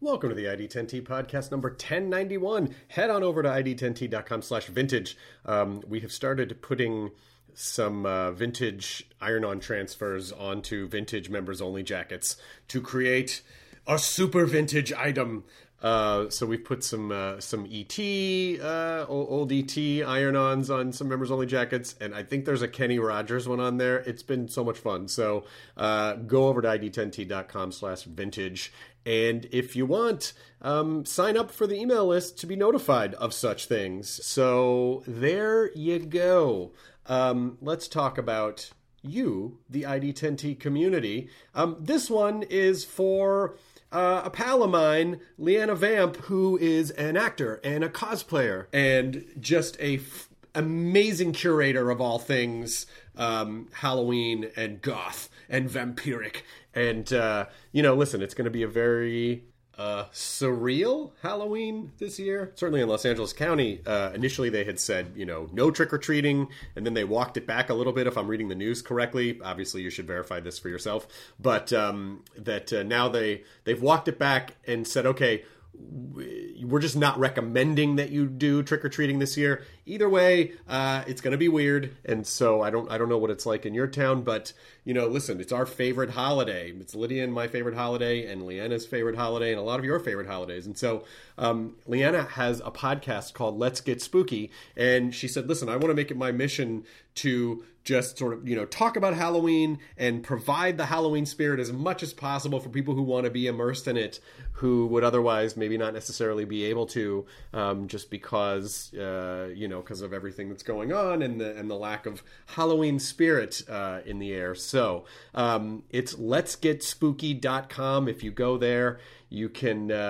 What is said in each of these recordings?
Welcome to the ID10T podcast number 1091. Head on over to id10t.com/vintage. We have started putting some vintage iron-on transfers onto vintage members-only jackets to create a super vintage item. So we've put some ET, old ET iron-ons on some members-only jackets, and I think there's a Kenny Rogers one on there. It's been so much fun. So go over to id10t.com/vintage. And if you want, sign up for the email list to be notified of such things. So there you go. Let's talk about you, the ID10T community. This one is for a pal of mine, Leanna Vamp, who is an actor and a cosplayer and just a amazing curator of all things Halloween and goth and vampiric. And, listen, it's going to be a very surreal Halloween this year. Certainly in Los Angeles County, initially they had said, no trick-or-treating, and then they walked it back a little bit, if I'm reading the news correctly. Obviously, you should verify this for yourself. But now they've walked it back and said, okay, we're just not recommending that you do trick-or-treating this year. Either way, it's going to be weird, and so I don't know what it's like in your town, but listen, it's our favorite holiday. It's Lydia and my favorite holiday, and Leanna's favorite holiday, and a lot of your favorite holidays. And so Leanna has a podcast called Let's Get Spooky, and she said, listen, I want to make it my mission to just sort of, talk about Halloween and provide the Halloween spirit as much as possible for people who want to be immersed in it, who would otherwise maybe not necessarily be able to, just because, because of everything that's going on and the lack of Halloween spirit in the air. So it's letsgetspooky.com. If you go there, you can get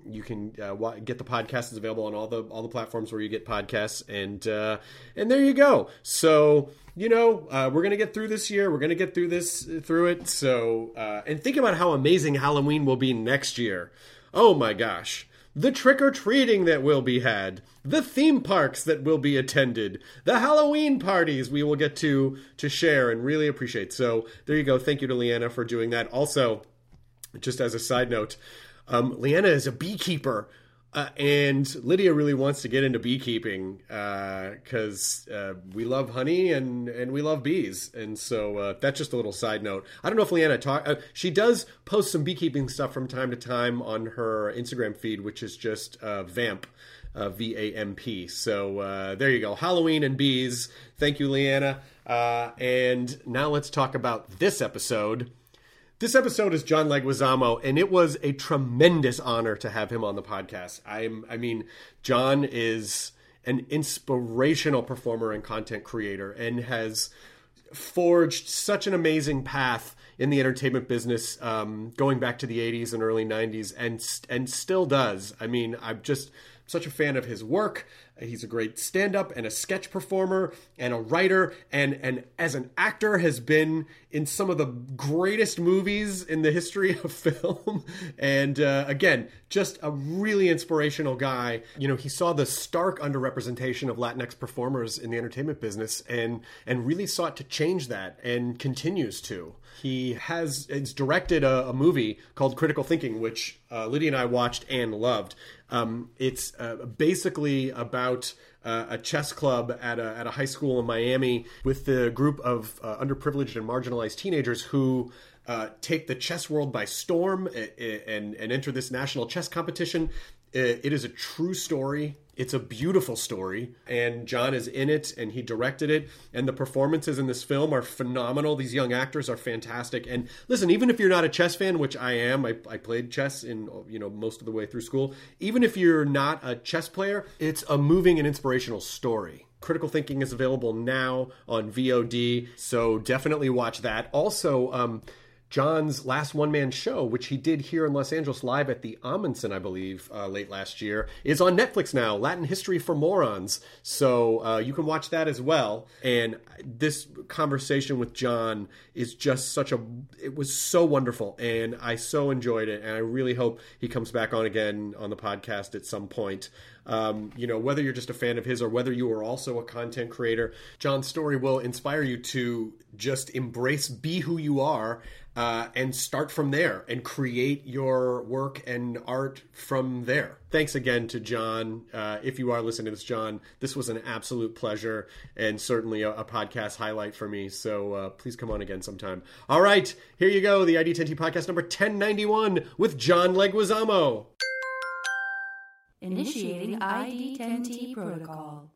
the podcast. Is available on all the platforms where you get podcasts, and there you go. So we're gonna get through this year. We're gonna get through it. So and think about how amazing Halloween will be next year. Oh my gosh. The trick-or-treating that will be had, the theme parks that will be attended, the Halloween parties we will get to share and really appreciate. So there you go. Thank you to Leanna for doing that. Also, just as a side note, Leanna is a beekeeper, and Lydia really wants to get into beekeeping because we love honey and we love bees. And so that's just a little side note. I don't know if Leanna she does post some beekeeping stuff from time to time on her Instagram feed, which is just Vamp, VAMP. So there you go. Halloween and bees. Thank you, Leanna. And now let's talk about this episode. This episode is John Leguizamo, and it was a tremendous honor to have him on the podcast. John is an inspirational performer and content creator and has forged such an amazing path in the entertainment business, going back to the 80s and early 90s, and still does. I'm just such a fan of his work. He's a great stand-up and a sketch performer and a writer, and as an actor has been in some of the greatest movies in the history of film. And again, just a really inspirational guy. He saw the stark underrepresentation of Latinx performers in the entertainment business and really sought to change that, and continues to. It's directed a movie called Critical Thinking, which Lydia and I watched and loved. It's basically about a chess club at a high school in Miami with the group of underprivileged and marginalized teenagers who take the chess world by storm and enter this national chess competition. It is a true story. It's a beautiful story, and John is in it, and he directed it, and the performances in this film are phenomenal. These young actors are fantastic. And listen, even if you're not a chess fan, which I am, I played chess in most of the way through school. Even if you're not a chess player, it's a moving and inspirational story. Critical Thinking is available now on VOD, so definitely watch that. Also, John's last one-man show, which he did here in Los Angeles live at the Amundsen, I believe, late last year, is on Netflix now, Latin History for Morons. So you can watch that as well. And this conversation with John is just it was so wonderful, and I so enjoyed it, and I really hope he comes back on again on the podcast at some point. Whether you're just a fan of his or whether you are also a content creator, John's story will inspire you to just be who you are, and start from there and create your work and art from there. Thanks again to John. If you are listening to this, John, this was an absolute pleasure and certainly a podcast highlight for me. So please come on again sometime. All right, here you go. The ID10T podcast number 1091 with John Leguizamo. Initiating ID10T protocol.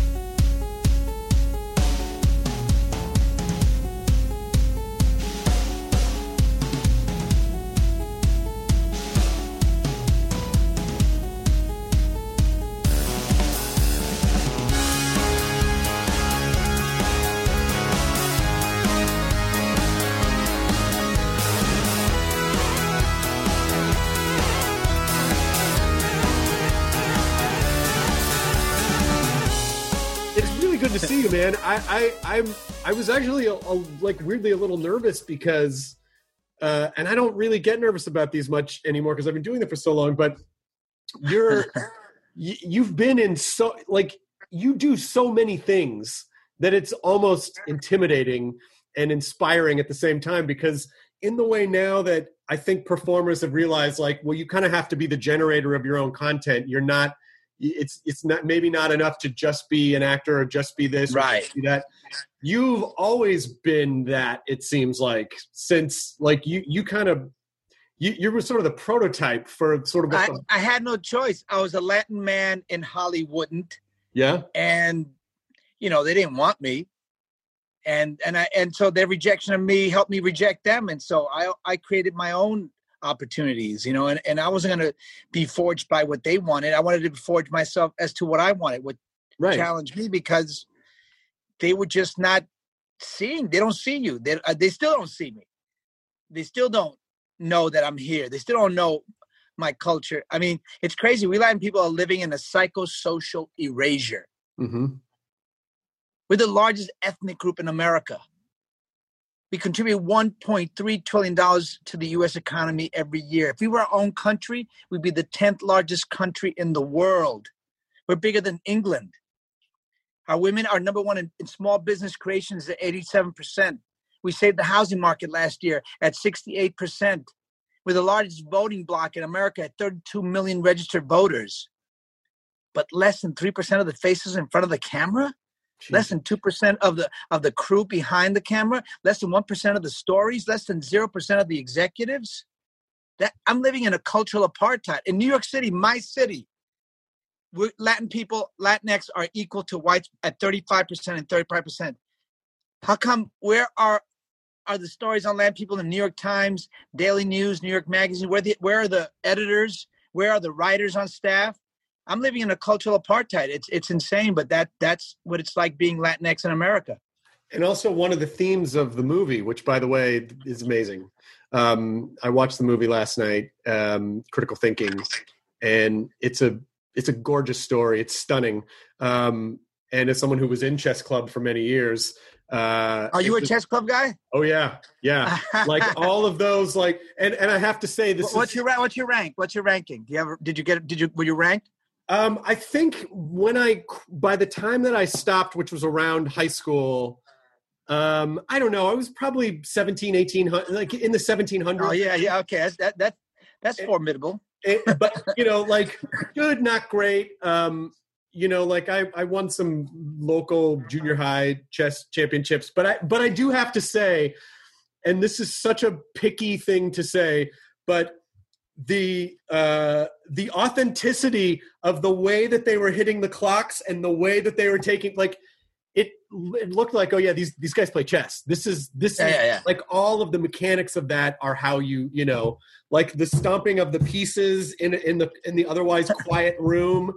Good to see you, man. I was actually like weirdly a little nervous because, and I don't really get nervous about these much anymore because I've been doing them for so long. But you've been in so like you do so many things that it's almost intimidating and inspiring at the same time. Because in the way now that I think performers have realized, like, well, you kind of have to be the generator of your own content. You're not. It's not maybe not enough to just be an actor or just be this or right. Just be that. You've always been that, it seems like, since like you kind of you were sort of the prototype for sort of I had no choice. I was a Latin man in Hollywood. Yeah. And they didn't want me. And so their rejection of me helped me reject them. And so I created my own opportunities, and I wasn't going to be forged by what they wanted. I wanted to forge myself as to what I wanted, what challenged me, because they were just not seeing. They don't see you. They still don't see me. They still don't know that I'm here. They still don't know my culture. I mean, it's crazy. We Latin people are living in a psychosocial erasure. Mm-hmm. We're the largest ethnic group in America. We contribute $1.3 trillion to the U.S. economy every year. If we were our own country, we'd be the 10th largest country in the world. We're bigger than England. Our women are number one in small business creations at 87%. We saved the housing market last year at 68%. We're the largest voting bloc in America at 32 million registered voters. But less than 3% of the faces in front of the camera? Jeez. Less than 2% of the crew behind the camera, less than 1% of the stories, less than 0% of the executives. That I'm living in a cultural apartheid. In New York City, my city, Latin people, Latinx are equal to whites at 35% and 35%. How come? Where are the stories on Latin people in the New York Times, Daily News, New York Magazine? Where are the editors? Where are the writers on staff? I'm living in a cultural apartheid. It's insane, but that's what it's like being Latinx in America. And also one of the themes of the movie, which, by the way, is amazing. I watched the movie last night, Critical Thinking, and it's a gorgeous story. It's stunning. And as someone who was in chess club for many years, are you a chess club guy? Oh yeah. Like all of those, like, and I have to say this. What's your rank? What's your ranking? Were you ranked? I think by the time that I stopped, which was around high school, I don't know, I was probably 1800, like in the 1700s. Oh yeah. Okay. That's formidable. But, like good, not great. Like I won some local junior high chess championships, but I do have to say, and this is such a picky thing to say, but the authenticity of the way that they were hitting the clocks and the way that they were taking, like it looked like, oh yeah, these guys play chess. This is like all of the mechanics of that are how like the stomping of the pieces in the otherwise quiet room.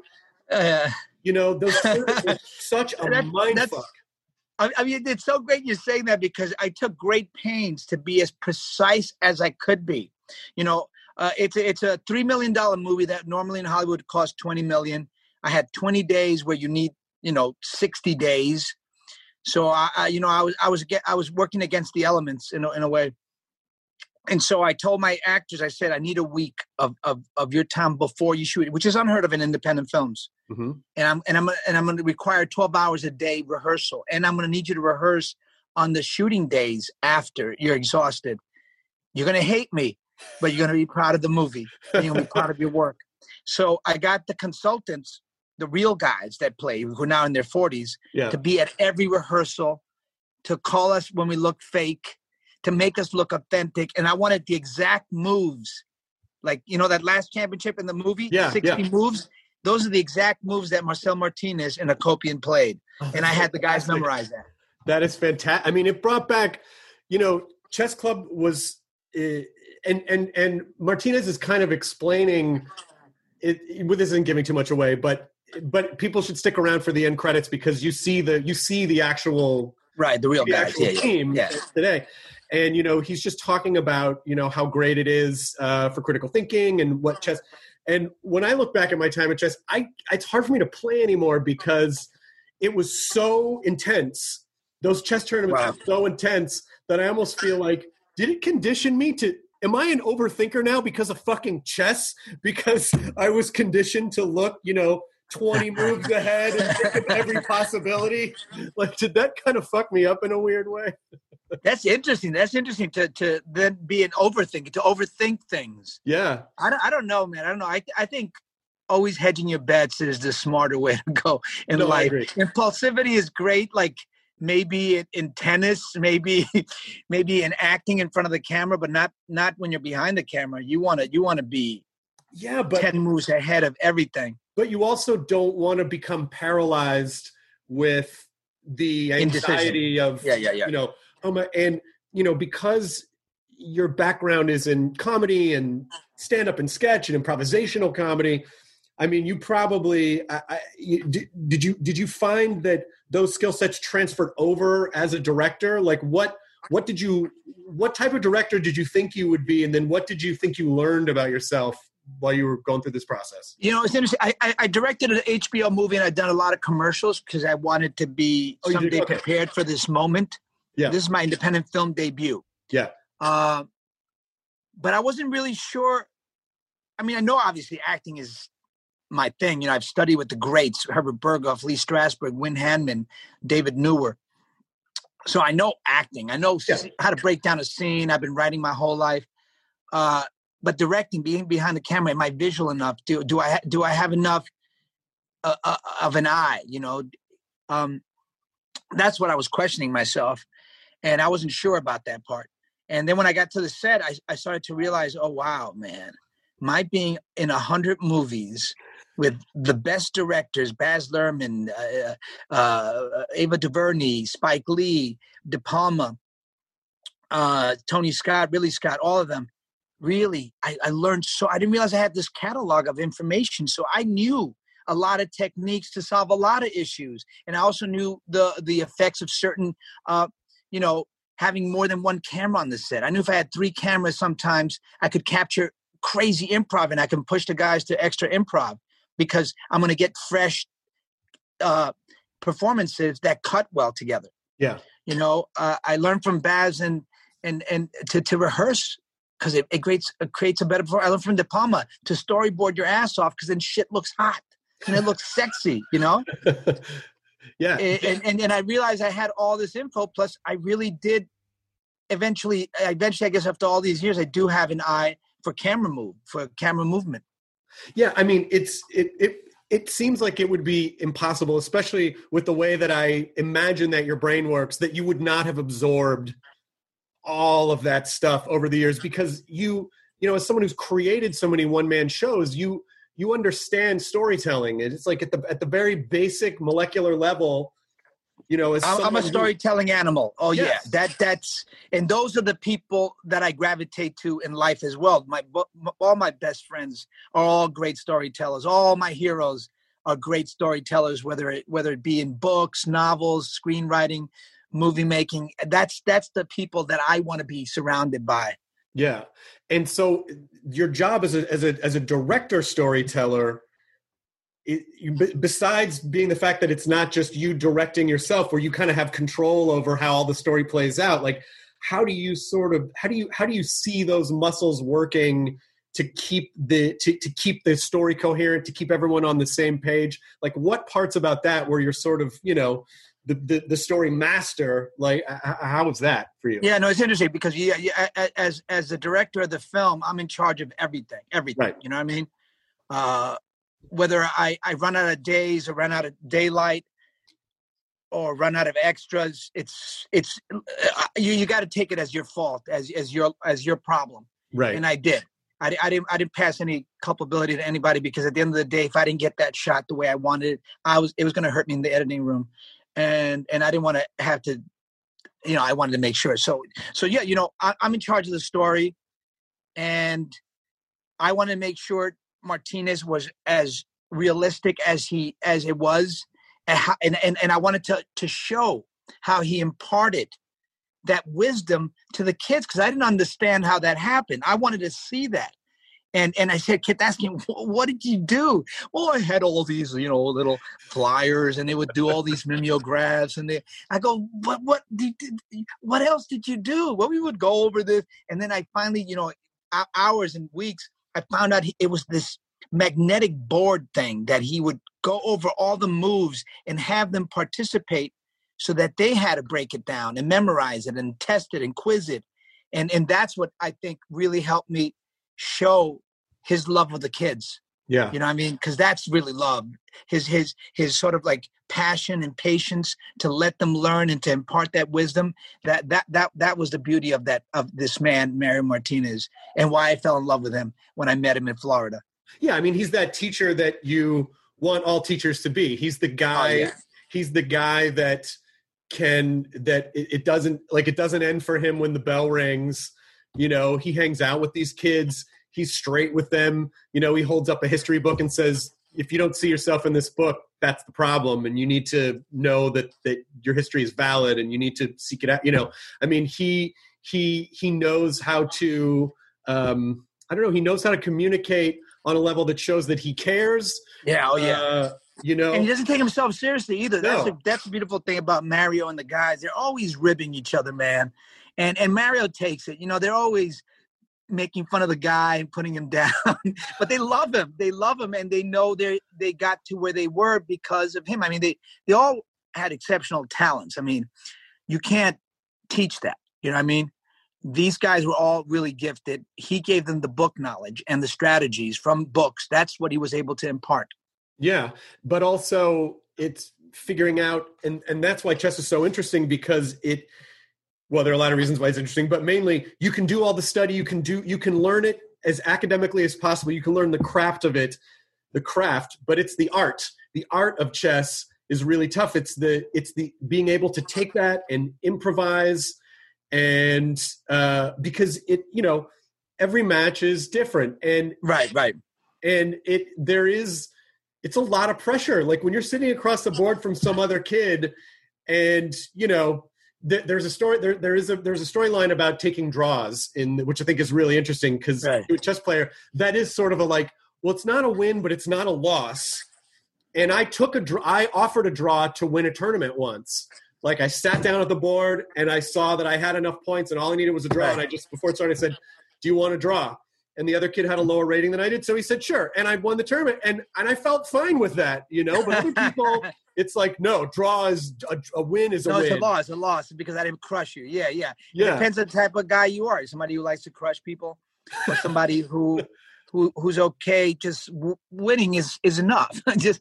Those are such a mindfuck. I mean, it's so great you're saying that, because I took great pains to be as precise as I could be. It's a $3 million movie that normally in Hollywood costs $20 million. I had 20 days where you need 60 days. So I was working against the elements in a way. And so I told my actors, I said, I need a week of your time before you shoot it, which is unheard of in independent films. Mm-hmm. And I'm going to require 12 hours a day rehearsal. And I'm going to need you to rehearse on the shooting days after you're exhausted. You're going to hate me, but you're going to be proud of the movie. And you're going to be proud of your work. So I got the consultants, the real guys that play, who are now in their 40s, to be at every rehearsal, to call us when we look fake, to make us look authentic. And I wanted the exact moves. Like, you know, that last championship in the movie, 60 moves. Those are the exact moves that Marcel Martinez and Akopian played. And I had the guys memorize that. That is fantastic. I mean, it brought back, you know, Chess Club was, and Martinez is kind of explaining it. This isn't giving too much away, but people should stick around for the end credits because you see the actual the real guys, team today. And, you know, he's just talking about, you know, how great it is for critical thinking and what chess. And when I look back at my time at chess, it's hard for me to play anymore because it was so intense. Those chess tournaments were so intense that I almost feel like, did it condition me to, am I an overthinker now because of fucking chess? Because I was conditioned to look, you know, 20 moves ahead and think of every possibility. Like, did that kind of fuck me up in a weird way? That's interesting. That's interesting to then be an overthinker, to overthink things. Yeah. I don't know, man. I don't know. I think always hedging your bets is the smarter way to go in life. Impulsivity is great. Like maybe in tennis, maybe in acting in front of the camera, but not when you're behind the camera. You want to be 10 moves ahead of everything. But you also don't want to become paralyzed with the anxiety of, you know, and, you know, because your background is in comedy and stand-up and sketch and improvisational comedy, I mean, you probably did you find that those skill sets transferred over as a director? Like, what type of director did you think you would be, and then what did you think you learned about yourself while you were going through this process? You know, it's interesting. I directed an HBO movie, and I'd done a lot of commercials because I wanted to be someday prepared for this moment. Yeah. This is my independent film debut. Yeah. But I wasn't really sure. I mean, I know obviously acting is my thing. You know, I've studied with the greats, Herbert Berghoff, Lee Strasberg, Win Handman, David Newer. So I know acting. I know how to break down a scene. I've been writing my whole life. But directing, being behind the camera, am I visual enough? Do I have enough of an eye? You know, that's what I was questioning myself. And I wasn't sure about that part. And then when I got to the set, I started to realize, oh, wow, man, my being in 100 movies with the best directors, Baz Luhrmann, Ava DuVernay, Spike Lee, De Palma, Tony Scott, Ridley Scott, all of them. Really, I learned I didn't realize I had this catalog of information. So I knew a lot of techniques to solve a lot of issues. And I also knew the effects of certain, you know, having more than one camera on the set. I knew if I had 3 cameras, sometimes I could capture crazy improv and I can push the guys to extra improv because I'm going to get fresh performances that cut well together. Yeah. You know, I learned from Baz and to rehearse because it creates a better performance. I learned from De Palma to storyboard your ass off because then shit looks hot and it looks sexy, you know? Yeah. And I realized I had all this info. Plus, I really did eventually, I guess after all these years, I do have an eye for camera movement. Yeah, I mean, it seems like it would be impossible, especially with the way that I imagine that your brain works, that you would not have absorbed all of that stuff over the years because you know, as someone who's created so many one-man shows, you understand storytelling. It's like at the very basic molecular level, you know, I'm a storytelling animal. Oh yes. Yeah. That's, and those are the people that I gravitate to in life as well. All my best friends are all great storytellers. All my heroes are great storytellers, whether it be in books, novels, screenwriting, movie making. That's the people that I want to be surrounded by. Yeah. And so your job as a director storyteller, besides being the fact that it's not just you directing yourself where you kind of have control over how all the story plays out, like how do you see those muscles working to keep the story coherent, to keep everyone on the same page? Like what parts about that where you're sort of, you know, the story master. Like, how was that for you? Yeah, no, it's interesting because as the director of the film, I'm in charge of everything. Right. You know what I mean? Whether I run out of days or run out of daylight or run out of extras, you got to take it as your fault, as your problem. Right. And I did. I didn't pass any culpability to anybody, because at the end of the day, if I didn't get that shot the way I wanted it, it was going to hurt me in the editing room, and I didn't want to have to, I wanted to make sure. So yeah, I'm in charge of the story, and I want to make sure Martinez was as realistic as it was, and I wanted to show how he imparted that wisdom to the kids, because I didn't understand how that happened. I wanted to see that. And I said, kept asking, what did you do? Well, I had all these, little flyers, and they would do all these mimeographs. And I go, what else did you do? Well, we would go over this. And then I finally, hours and weeks, I found out it was this magnetic board thing that he would go over all the moves and have them participate, so that they had to break it down and memorize it and test it and quiz it. And that's what I think really helped me show his love of the kids. Yeah. You know what I mean? Because that's really love. His sort of like passion and patience to let them learn and to impart that wisdom. That was the beauty of this man, Mario Martinez, and why I fell in love with him when I met him in Florida. Yeah, I mean, he's that teacher that you want all teachers to be. He's the guy. Oh, yeah. He's the guy that it doesn't end for him when the bell rings. He hangs out with these kids. He's straight with them. He holds up a history book and says, if you don't see yourself in this book, that's the problem. And you need to know that your history is valid, and you need to seek it out. I mean, he knows how to, he knows how to communicate on a level that shows that he cares. Yeah. Oh yeah. And he doesn't take himself seriously either. No. That's the beautiful thing about Mario and the guys. They're always ribbing each other, man. And Mario takes it. They're always making fun of the guy and putting him down. But they love him. They love him, and they know they got to where they were because of him. I mean, they all had exceptional talents. I mean, you can't teach that. You know what I mean? These guys were all really gifted. He gave them the book knowledge and the strategies from books. That's what he was able to impart. Yeah, but also it's figuring out, and that's why chess is so interesting, because there are a lot of reasons why it's interesting, but mainly you can do all the study, you can learn it as academically as possible. You can learn the craft of it, but it's the art. The art of chess is really tough. It's the being able to take that and improvise, and because every match is different, and right. And it's a lot of pressure. Like when you're sitting across the board from some other kid, and there's a story. There's a storyline about taking draws, which I think is really interesting, because right. to a chess player, that is sort of it's not a win, but it's not a loss. And I offered a draw to win a tournament once. Like I sat down at the board and I saw that I had enough points, and all I needed was a draw. Right. And before it started, I said, "Do you want to draw?" And the other kid had a lower rating than I did, so he said, "Sure." And I won the tournament, and I felt fine with that, But other people, it's like, no, draw is a win is a win. No, it's a loss because I didn't crush you. Yeah. Yeah. It depends on the type of guy you are. Somebody who likes to crush people, or somebody who's okay. Just winning is enough. Just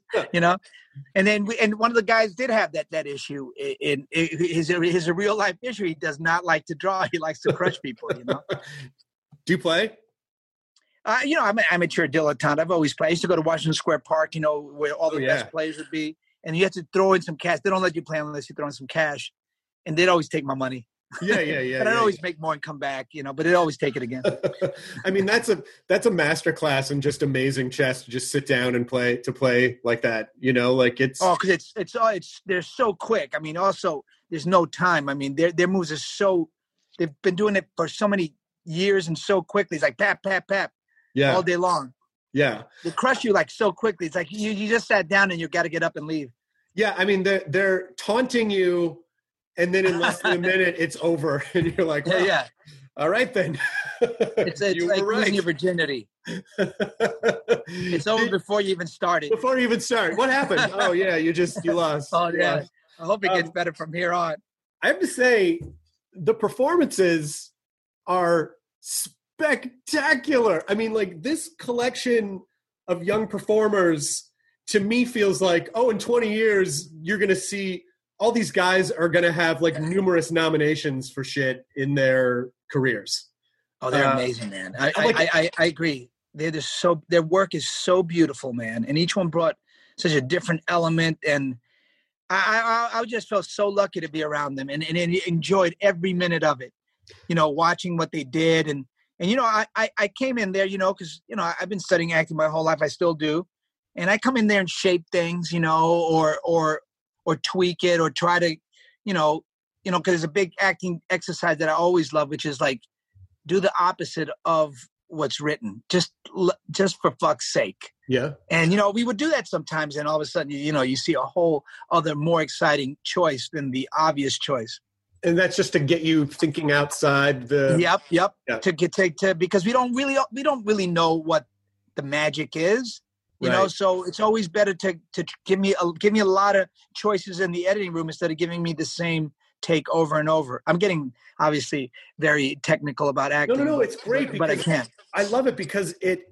And one of the guys did have that issue. In his a real life issue. He does not like to draw. He likes to crush people. Do you play? I'm an amateur dilettante. I've always played. I used to go to Washington Square Park, where all the best players would be. And you have to throw in some cash. They don't let you play unless you throw in some cash. And they'd always take my money. Yeah. And I'd always make more and come back, but they'd always take it again. I mean, that's a master class in just amazing chess to just sit down and play like that, like it's. Oh, because they're so quick. I mean, also there's no time. I mean, their moves are they've been doing it for so many years and so quickly. It's like pap, pap, pap. Yeah. All day long. Yeah. They crush you like so quickly. It's like you just sat down and you got to get up and leave. Yeah. I mean, they're taunting you, and then in less than a minute, it's over. And you're like, well, yeah. All right, then. It's like losing your virginity. It's over before you even started. Before you even start. What happened? Oh, yeah, you lost. Oh, yeah. I hope it gets better from here on. I have to say, the performances are spectacular. I mean, like, this collection of young performers to me feels like, oh, in 20 years, you're going to see all these guys are going to have like numerous nominations for shit in their careers. Oh, they're amazing, man. I agree. They're just their work is so beautiful, man. And each one brought such a different element. And I just felt so lucky to be around them and enjoyed every minute of it, you know, watching what they did. And you know, I came in there, you know, because, you know, I've been studying acting my whole life. I still do. And I come in there and shape things, you know, or tweak it or try to, you know, because there's a big acting exercise that I always love, which is like, do the opposite of what's written, just for fuck's sake. Yeah. And, you know, we would do that sometimes. And all of a sudden, you know, you see a whole other more exciting choice than the obvious choice. And that's just to get you thinking outside the. Yep. Yeah. To because we don't really know what the magic is, you know, so it's always better to give me a lot of choices in the editing room instead of giving me the same take over and over. I'm getting obviously very technical about acting. No, it's great, but I can't. I love it because it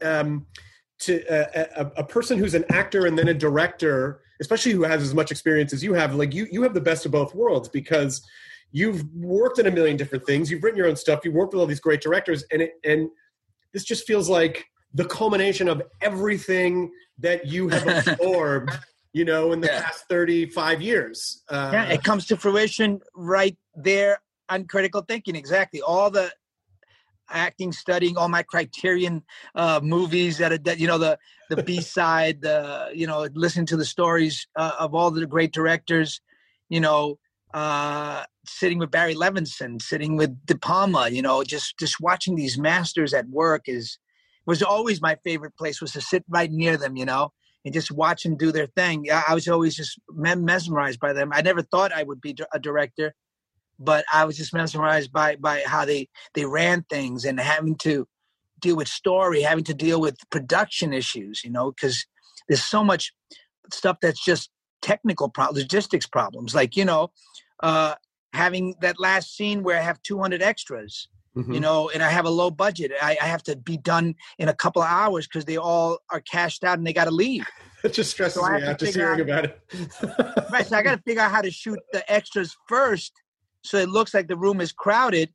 to a person who's an actor and then a director, especially who has as much experience as you have, like you have the best of both worlds because you've worked in a million different things. You've written your own stuff. You've worked with all these great directors, and this just feels like the culmination of everything that you have absorbed. You know, in the past 35 years. It comes to fruition right there on Critical Thinking. Exactly. All the acting, studying, all my Criterion movies that you know, the B-side, you know, listening to the stories of all the great directors, you know, sitting with Barry Levinson, sitting with De Palma, you know, just watching these masters at work was always my favorite place, was to sit right near them, you know, and just watch them do their thing. I was always just mesmerized by them. I never thought I would be a director, but I was just mesmerized by how they ran things and having to deal with story, having to deal with production issues, you know, because there's so much stuff that's just technical logistics problems. Like, you know, having that last scene where I have 200 extras, you know, and I have a low budget. I have to be done in a couple of hours because they all are cashed out and they got to leave. It just stresses me out just hearing about it. Right, so I got to figure out how to shoot the extras first so it looks like the room is crowded,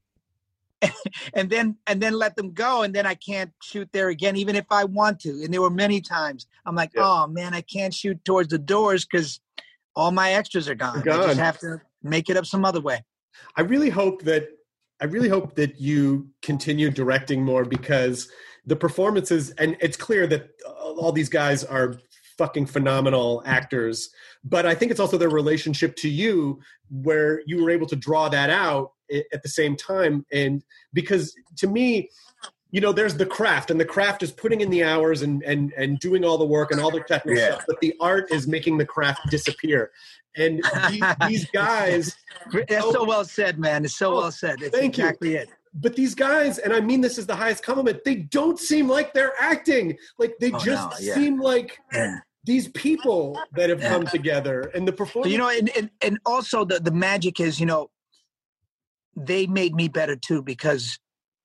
and then let them go, and then I can't shoot there again, even if I want to. And there were many times I'm like, oh man, I can't shoot towards the doors because all my extras are gone. I just have to make it up some other way. I really hope that you continue directing more because the performances, and it's clear that all these guys are fucking phenomenal actors, but I think it's also their relationship to you where you were able to draw that out at the same time. And because to me, you know, there's the craft, and the craft is putting in the hours and doing all the work and all the technical stuff, but the art is making the craft disappear. And these guys... That's so well said, man. It's so well said. It's exactly it. But these guys, and I mean this is the highest compliment, they don't seem like they're acting. Like they seem like these people that have come together. And the performance... You know, and also the magic is, you know, they made me better too because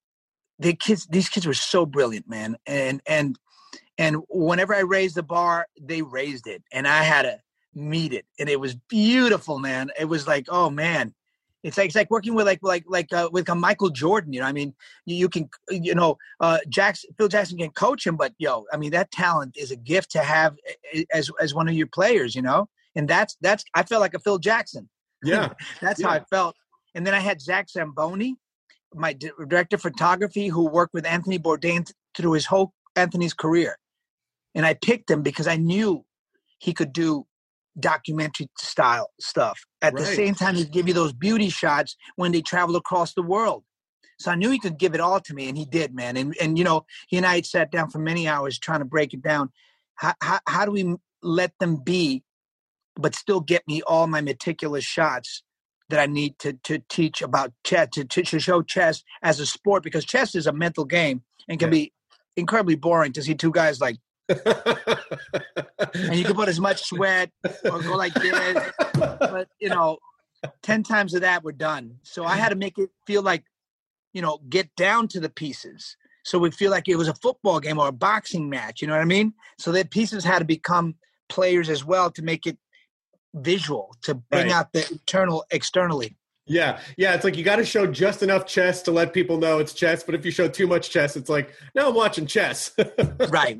these kids were so brilliant, man. And whenever I raised the bar, they raised it. And I had to meet it. And it was beautiful, man. It was like, oh man. It's like working with with a Michael Jordan, you know. I mean, you can, you know, Phil Jackson can coach him, but I mean, that talent is a gift to have as one of your players, you know. And that's I felt like a Phil Jackson. Yeah, that's how I felt. And then I had Zach Zamboni, my director of photography, who worked with Anthony Bourdain through his whole Anthony's career, and I picked him because I knew he could do documentary style stuff. At the same time, he'd give you those beauty shots when they travel across the world. So I knew he could give it all to me, and he did, man. And you know, he and I had sat down for many hours trying to break it down. How do we let them be, but still get me all my meticulous shots that I need to teach about chess, to show chess as a sport, because chess is a mental game and can be incredibly boring to see two guys like And you can put as much sweat or go like this, but 10 times of that, we're done. So I had to make it feel like, get down to the pieces. So we feel like it was a football game or a boxing match. You know what I mean? So the pieces had to become players as well to make it visual, to bring out the internal externally. Yeah. It's like you got to show just enough chess to let people know it's chess. But if you show too much chess, it's like, now I'm watching chess. Right.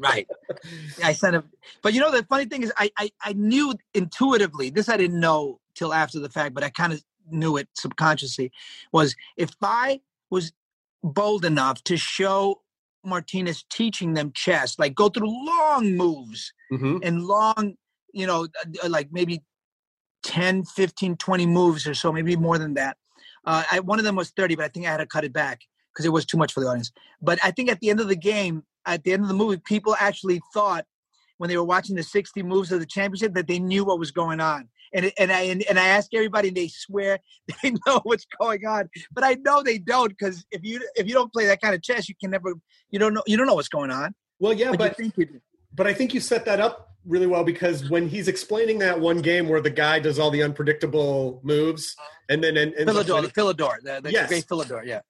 But the funny thing is I knew intuitively, this I didn't know till after the fact, but I kind of knew it subconsciously, was if I was bold enough to show Martinez teaching them chess, like go through long moves and long, like maybe 10, 15, 20 moves or so, maybe more than that. One of them was 30, but I think I had to cut it back because it was too much for the audience. But I think at the end of the game, at the end of the movie, people actually thought when they were watching the 60 moves of the championship that they knew what was going on. And I ask everybody, and they swear they know what's going on. But I know they don't, because if you don't play that kind of chess, you don't know what's going on. Well, yeah, but you think you do. But I think you set that up really well, because when he's explaining that one game where the guy does all the unpredictable moves, and then Philidor, the yes. great Philidor, yeah.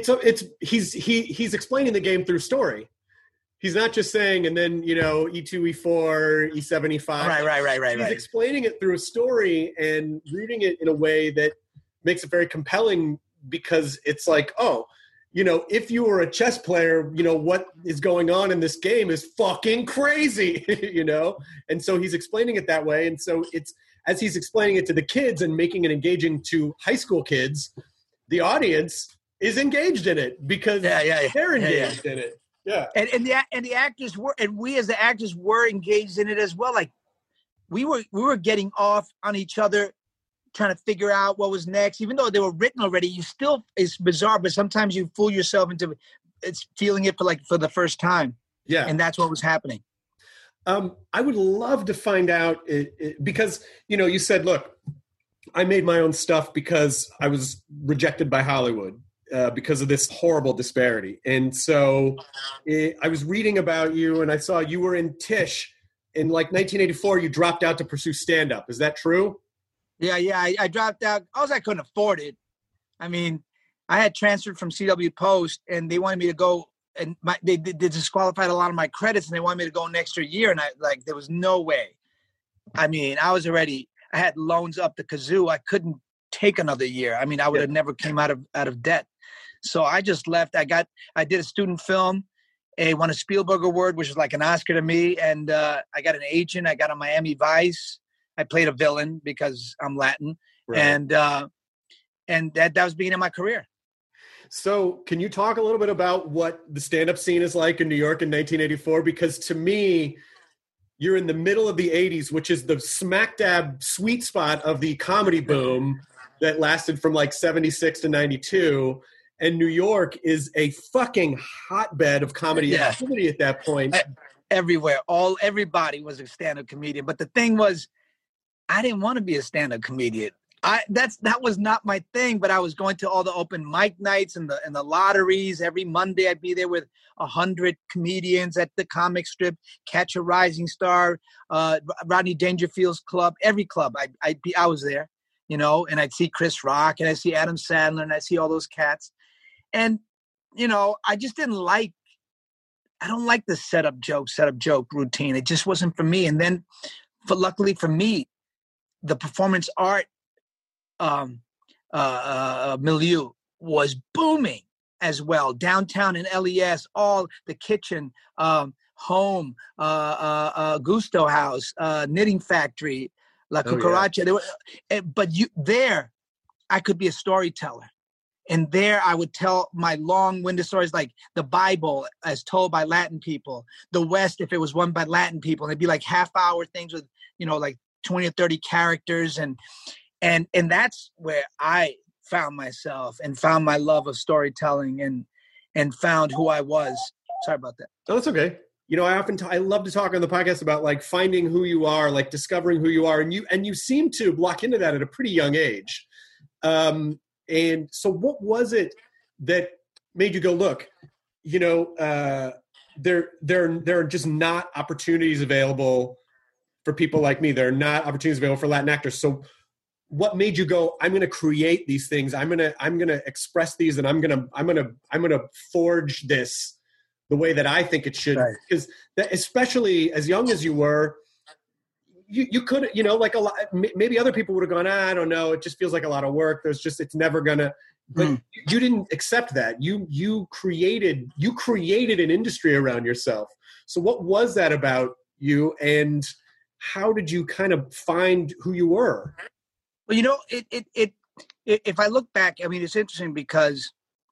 He's explaining the game through story. He's not just saying, and then E2, E4, E7, E5. Right. He's explaining it through a story and reading it in a way that makes it very compelling, because it's like, if you were a chess player, what is going on in this game is fucking crazy, And so he's explaining it that way. And so it's, as he's explaining it to the kids and making it engaging to high school kids, the audience is engaged in it because they're engaged in it. Yeah. And the actors were, and we as the actors were engaged in it as well. Like we were getting off on each other, trying to figure out what was next, even though they were written already. It's bizarre, but sometimes you fool yourself into it's feeling it for the first time. Yeah. And that's what was happening. I would love to find out because, you said, look, I made my own stuff because I was rejected by Hollywood because of this horrible disparity. And so I was reading about you, and I saw you were in Tisch in like 1984. You dropped out to pursue stand-up. Is that true? Yeah. I dropped out. I couldn't afford it. I mean, I had transferred from CW Post, and they wanted me to go, and they disqualified a lot of my credits, and they wanted me to go an extra year. And there was no way. I mean, I had loans up the kazoo. I couldn't take another year. I mean, I would have never came out of debt. So I just left. I did a student film. I won a Spielberg Award, which was like an Oscar to me. And I got an agent. I got on Miami Vice. I played a villain because I'm Latin. Right. And that was the beginning of my career. So can you talk a little bit about what the stand-up scene is like in New York in 1984? Because to me, you're in the middle of the 80s, which is the smack dab sweet spot of the comedy boom that lasted from like 76 to 92. And New York is a fucking hotbed of comedy activity at that point. Everywhere. Everybody was a stand-up comedian. But the thing was, I didn't want to be a stand-up comedian. That was not my thing, but I was going to all the open mic nights and the lotteries. Every Monday I'd be there with 100 comedians at the comic strip, Catch a Rising Star, Rodney Dangerfield's club, every club. I was there, and I'd see Chris Rock, and I'd see Adam Sandler, and I'd see all those cats. And, I just I don't like the setup joke routine. It just wasn't for me. And then luckily for me, the performance art milieu was booming as well. Downtown in LES, all the Kitchen, Home, Gusto House, Knitting Factory, La Cucaracha. Yeah. There, I could be a storyteller. And there I would tell my long-winded stories, like the Bible as told by Latin people, the West if it was won by Latin people. And it'd be like half-hour things with, like 20 or 30 characters. And that's where I found myself and found my love of storytelling and found who I was. Sorry about that. Oh, that's okay. I love to talk on the podcast about like finding who you are, like discovering who you are. And you seem to lock into that at a pretty young age. And so what was it that made you go, look, there are just not opportunities available for people like me. There are not opportunities available for Latin actors. So what made you go, I'm going to create these things. I'm going to express these, and I'm going to forge this the way that I think it should. Right. Because especially as young as you were, you could, like a lot, maybe other people would have gone, I don't know. It just feels like a lot of work. It's never gonna, but you didn't accept that. You created an industry around yourself. So what was that about you, and how did you kind of find who you were? Well, if I look back, I mean, it's interesting because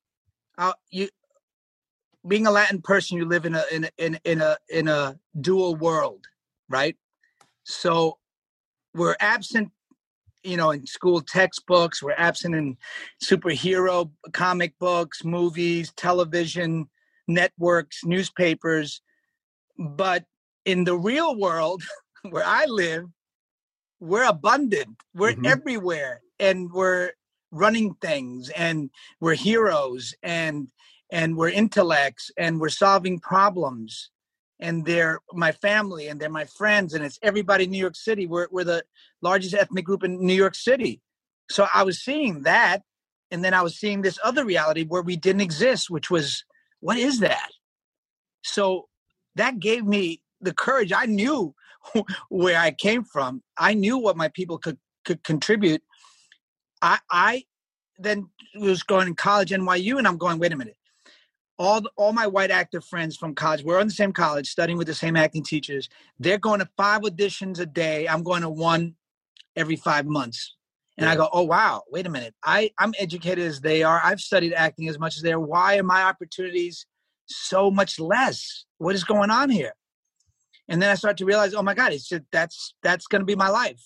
being a Latin person, you live in a dual world, right? So we're absent, in school textbooks. We're absent in superhero comic books, movies, television, networks, newspapers. But in the real world where I live, we're abundant. We're everywhere, and we're running things, and we're heroes, and we're intellects, and we're solving problems. And they're my family, and they're my friends, and it's everybody in New York City. We're the largest ethnic group in New York City. So I was seeing that, and then I was seeing this other reality where we didn't exist, which was, what is that? So that gave me the courage. I knew where I came from. I knew what my people could contribute. I then was going to college, NYU, and I'm going, wait a minute. All my white actor friends from college, we're in the same college, studying with the same acting teachers. They're going to 5 auditions a day. I'm going to 1 every 5 months. And I go, oh, wow, wait a minute. I'm educated as they are. I've studied acting as much as they are. Why are my opportunities so much less? What is going on here? And then I start to realize, oh my God, it's just, that's going to be my life.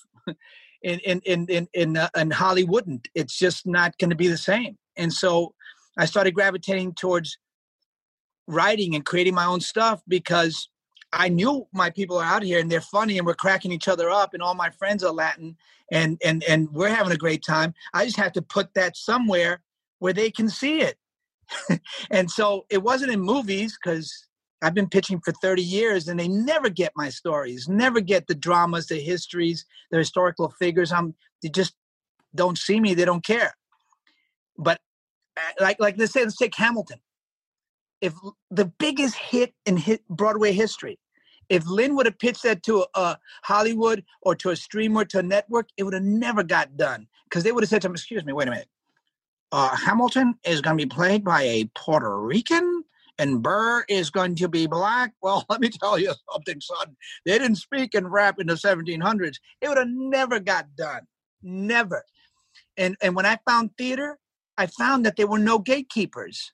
in Hollywood, it's just not going to be the same. And so I started gravitating towards writing and creating my own stuff because I knew my people are out here and they're funny and we're cracking each other up, and all my friends are Latin and we're having a great time. I just have to put that somewhere where they can see it. And so it wasn't in movies, because I've been pitching for 30 years and they never get my stories, never get the dramas, the histories, the historical figures. They just don't see me. They don't care. But like let's take Hamilton. If the biggest hit in Broadway history, if Lin would have pitched that to a Hollywood or to a streamer, to a network, it would have never got done, because they would have said to him, excuse me, wait a minute. Hamilton is going to be played by a Puerto Rican and Burr is going to be black. Well, let me tell you something, son. They didn't speak and rap in the 1700s. It would have never got done. Never. And when I found theater, I found that there were no gatekeepers.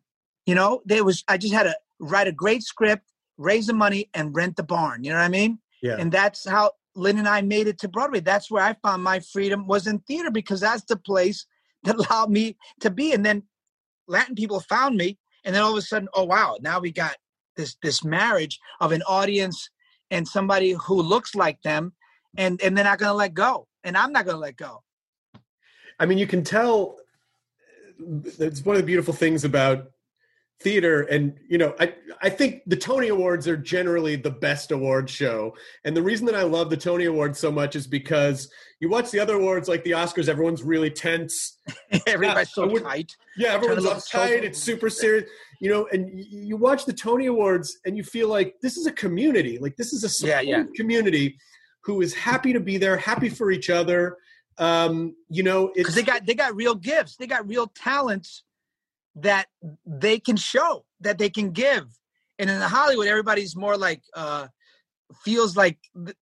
I just had to write a great script, raise the money, and rent the barn. You know what I mean? Yeah. And that's how Lin and I made it to Broadway. That's where I found my freedom, was in theater, because that's the place that allowed me to be. And then Latin people found me, and then all of a sudden, oh wow, now we got this marriage of an audience and somebody who looks like them, and they're not going to let go, and I'm not going to let go. I mean, you can tell. It's one of the beautiful things about theater, and I think the Tony Awards are generally the best award show, and the reason that I love the Tony Awards so much is because you watch the other awards like the Oscars, everyone's really tense. Everybody's so tight. Yeah, everyone's uptight. It's super serious. And you watch the Tony Awards and you feel like this is a community. Like, this is a supportive community who is happy to be there, happy for each other. Because they got real gifts. They got real talents that they can show, that they can give. And in Hollywood, everybody's more like feels like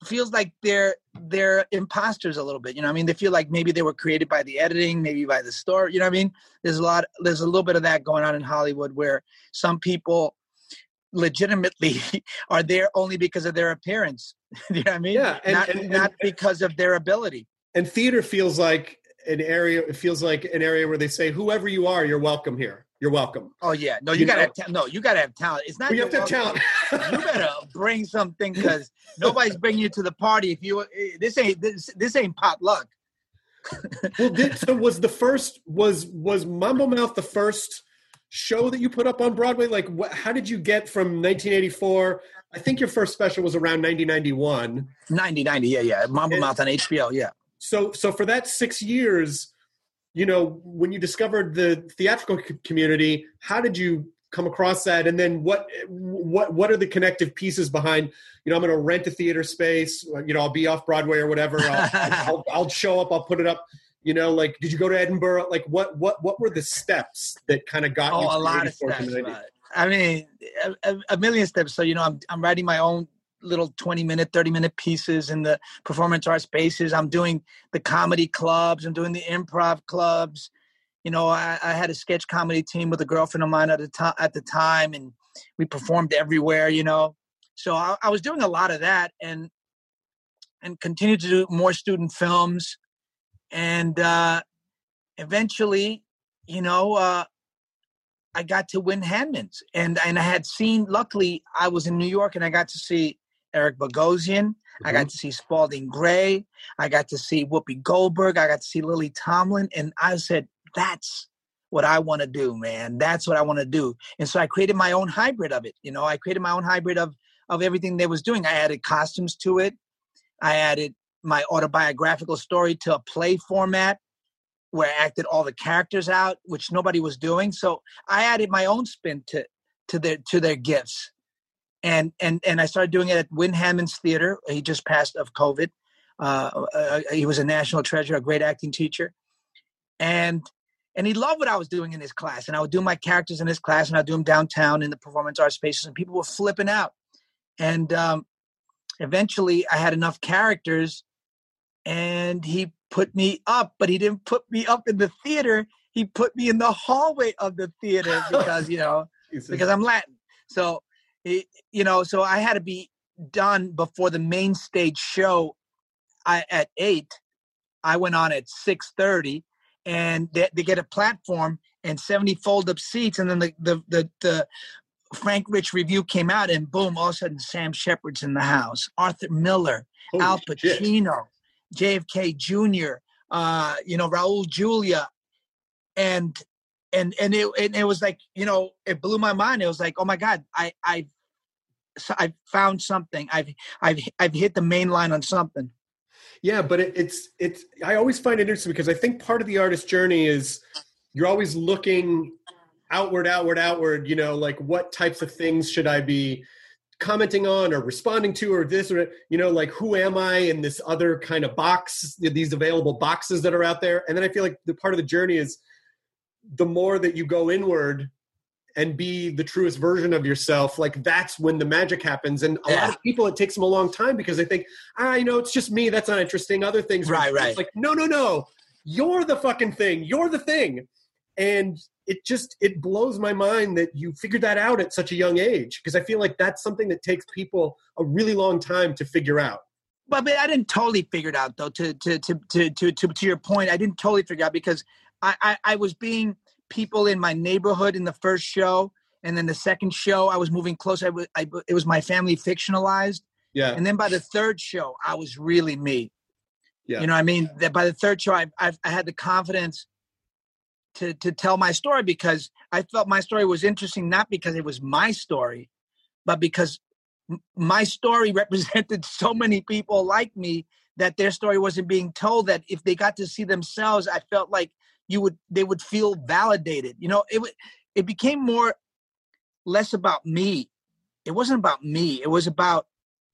they're imposters a little bit. You know what I mean? They feel like maybe they were created by the editing, maybe by the story. You know what I mean? There's a little bit of that going on in Hollywood, where some people legitimately are there only because of their appearance. You know what I mean? Yeah, not because of their ability. And theater feels like an area. It feels like an area where they say, "Whoever you are, you're welcome here. You're welcome." Oh yeah, no, you gotta have talent. It's not. You have to have talent. You better bring something, because nobody's bringing you to the party if you. This ain't potluck. Well, so was Mambo Mouth the first show that you put up on Broadway? Like, how did you get from 1984 I think your first special was around 1991. 90, yeah. Mambo Mouth on HBO, yeah. So for that 6 years, you know, when you discovered the theatrical community, how did you come across that? And then what are the connective pieces behind, you know, I'm going to rent a theater space, you know, I'll be off Broadway or whatever. I'll show up, I'll put it up, you know, like, did you go to Edinburgh? Like what were the steps that kind of got you? A lot of steps. I mean, a million steps. So, you know, I'm writing my own little 20-minute, 30-minute pieces in the performance art spaces. I'm doing the comedy clubs. I'm doing the improv clubs. You know, I had a sketch comedy team with a girlfriend of mine at the time, and we performed everywhere, you know. So I was doing a lot of that and continued to do more student films. And eventually, you know, I got to win Handmans. And I had seen, luckily, I was in New York and I got to see Eric Bogosian. Mm-hmm. I got to see Spalding Gray. I got to see Whoopi Goldberg. I got to see Lily Tomlin. And I said, that's what I want to do, man. That's what I want to do. And so I created my own hybrid of it. You know, I created my own hybrid of everything they was doing. I added costumes to it. I added my autobiographical story to a play format where I acted all the characters out, which nobody was doing. So I added my own spin to their gifts. And I started doing it at Win Handmans Theater. He just passed of COVID. He was a national treasure, a great acting teacher. And he loved what I was doing in his class. And I would do my characters in his class, and I'd do them downtown in the performance art spaces, and people were flipping out. And eventually I had enough characters, and he put me up, but he didn't put me up in the theater. He put me in the hallway of the theater because, you know, because I'm Latin. So, you know, so I had to be done before the main stage show at 8. I went on at 6:30, and they get a platform and 70 fold-up seats, and then the Frank Rich review came out, and boom, all of a sudden Sam Shepard's in the house, Arthur Miller, Holy Al Pacino, shit. JFK Jr., you know, Raul Julia, and it was like, you know, it blew my mind. It was like, oh my God, I found something. I've hit the main line on something. Yeah, but it's I always find it interesting because I think part of the artist journey is you're always looking outward, you know, like what types of things should I be commenting on or responding to, or this, or, you know, like who am I in this other kind of box, these available boxes that are out there. And then I feel like the part of the journey is the more that you go inward and be the truest version of yourself, like that's when the magic happens. And a lot of people, it takes them a long time because they think, you know, it's just me. That's not interesting. Other things. Right. It's like, no. You're the fucking thing. You're the thing. And it blows my mind that you figured that out at such a young age. Because I feel like that's something that takes people a really long time to figure out. But I didn't totally figure it out though. To your point, I didn't totally figure out because I was being people in my neighborhood in the first show, and then the second show I was moving close. It was my family fictionalized. Yeah. And then by the third show, I was really me. Yeah. You know what I mean? That by the third show, I had the confidence to tell my story because I felt my story was interesting, not because it was my story, but because my story represented so many people like me that their story wasn't being told, that if they got to see themselves, I felt like they would feel validated. You know, it became less about me. It wasn't about me. It was about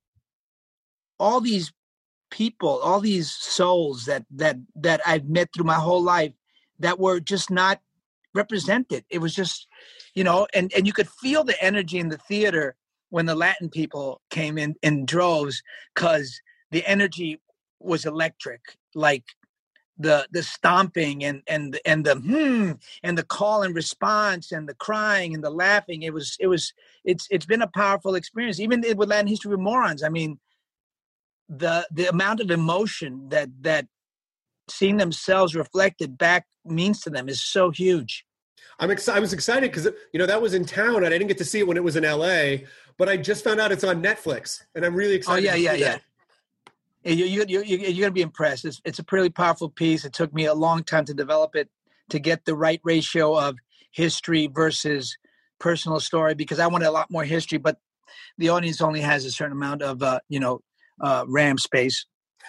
all these people, all these souls that I've met through my whole life that were just not represented. It was just, you know, and you could feel the energy in the theater when the Latin people came in droves, because the energy was electric, like the stomping and the and the call and response and the crying and the laughing. It's been a powerful experience, even with Latin History with Morons. I mean, the amount of emotion that seeing themselves reflected back means to them is so huge. I was excited because, you know, that was in town and I didn't get to see it when it was in LA, but I just found out it's on Netflix and I'm really excited. Oh yeah. You're going to be impressed. It's a pretty powerful piece. It took me a long time to develop it, to get the right ratio of history versus personal story, because I wanted a lot more history, but the audience only has a certain amount of, RAM space.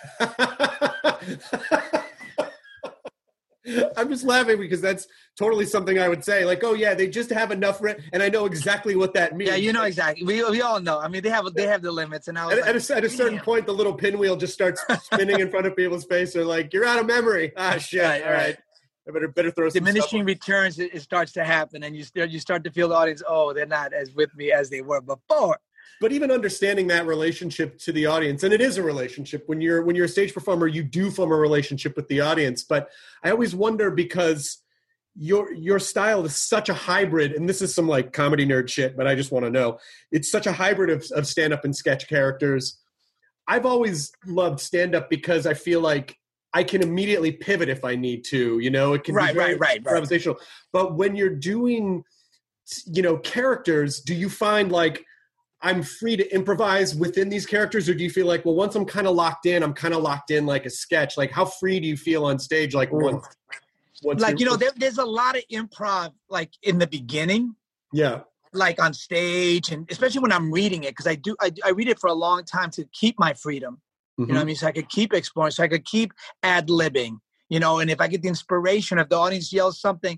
I'm just laughing because that's totally something I would say. Like, oh yeah, they just have enough, and I know exactly what that means. Yeah, you know exactly. We all know. I mean, they have the limits, and at a certain point, the little pinwheel just starts spinning in front of people's face. They're like, "You're out of memory." Ah, shit. All right. I better throw some diminishing returns. It starts to happen, and you start to feel the audience. Oh, they're not as with me as they were before. But even understanding that relationship to the audience, and it is a relationship. When you're a stage performer, you do form a relationship with the audience. But I always wonder because your style is such a hybrid, and this is some like comedy nerd shit, but I just want to know. It's such a hybrid of stand-up and sketch characters. I've always loved stand-up because I feel like I can immediately pivot if I need to. It can be very improvisational. But when you're doing, characters, do you find like I'm free to improvise within these characters, or do you feel like, well, once I'm kind of locked in, I'm kind of locked in like a sketch? Like, how free do you feel on stage? Like, once like there's a lot of improv like in the beginning. Yeah. Like on stage, and especially when I'm reading it, because I read it for a long time to keep my freedom. Mm-hmm. You know what I mean? So I could keep exploring, so I could keep ad-libbing. And if I get the inspiration, if the audience yells something,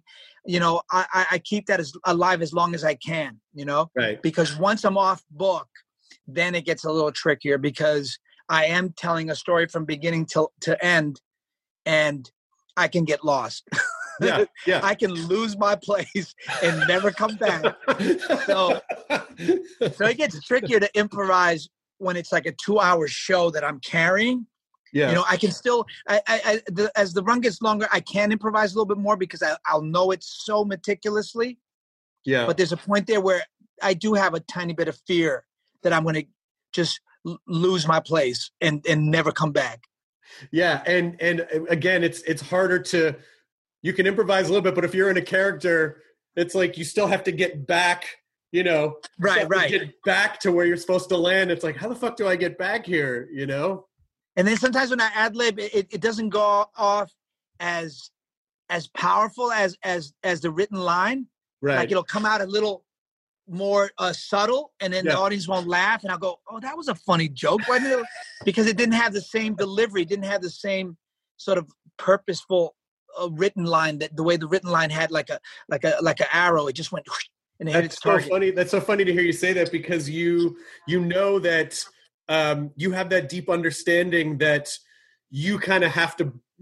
I keep that as alive as long as I can, Right. Because once I'm off book, then it gets a little trickier because I am telling a story from beginning to end, and I can get lost. Yeah. I can lose my place and never come back. So it gets trickier to improvise when it's like a 2-hour show that I'm carrying. Yeah. I can still, as the run gets longer, I can improvise a little bit more because I'll know it so meticulously. Yeah. But there's a point there where I do have a tiny bit of fear that I'm going to just lose my place and never come back. Yeah. And again, it's harder to, you can improvise a little bit, but if you're in a character, it's like you still have to get back, right. Get back to where you're supposed to land. It's like, how the fuck do I get back here? And then sometimes when I ad lib, it doesn't go off as powerful as the written line. Right. Like it'll come out a little more subtle, and then the audience won't laugh, and I'll go, "Oh, that was a funny joke," wasn't it? Because it didn't have the same delivery, didn't have the same sort of purposeful written line, that the way the written line had like an arrow. It just went whoosh, and it hit its target. Funny. That's so funny to hear you say that, because you know that you have that deep understanding that you kind of have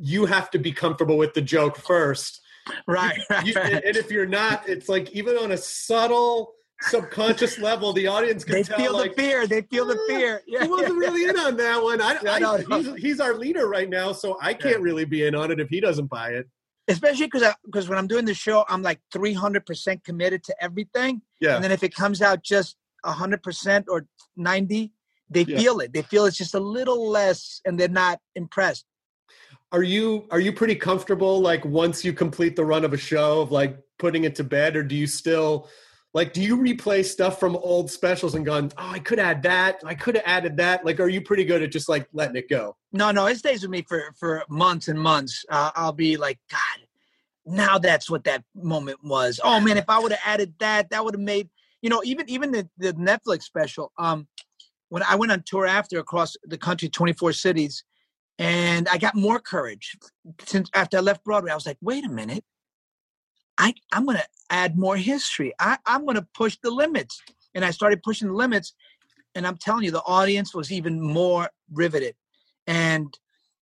to be comfortable with the joke first. Right. And if you're not, it's like even on a subtle subconscious level, the audience can tell. They feel the fear. Yeah, he wasn't really in on that one. He's our leader right now, so I can't really be in on it if he doesn't buy it. Especially because when I'm doing the show, I'm like 300% committed to everything. Yeah. And then if it comes out just 100% or 90%, they feel it. They feel it's just a little less, and they're not impressed. Are you pretty comfortable, like, once you complete the run of a show, of like putting it to bed, or do you still, like, do you replay stuff from old specials and gone, oh, I could add that, I could have added that? Like, are you pretty good at just like letting it go? No, it stays with me for months and months. I'll be like, God, now that's what that moment was. Oh man, if I would have added that would have made, even the Netflix special. When I went on tour across the country, 24 cities, and I got more courage after I left Broadway. I was like, wait a minute. I'm going to add more history. I'm going to push the limits. And I started pushing the limits. And I'm telling you, the audience was even more riveted. And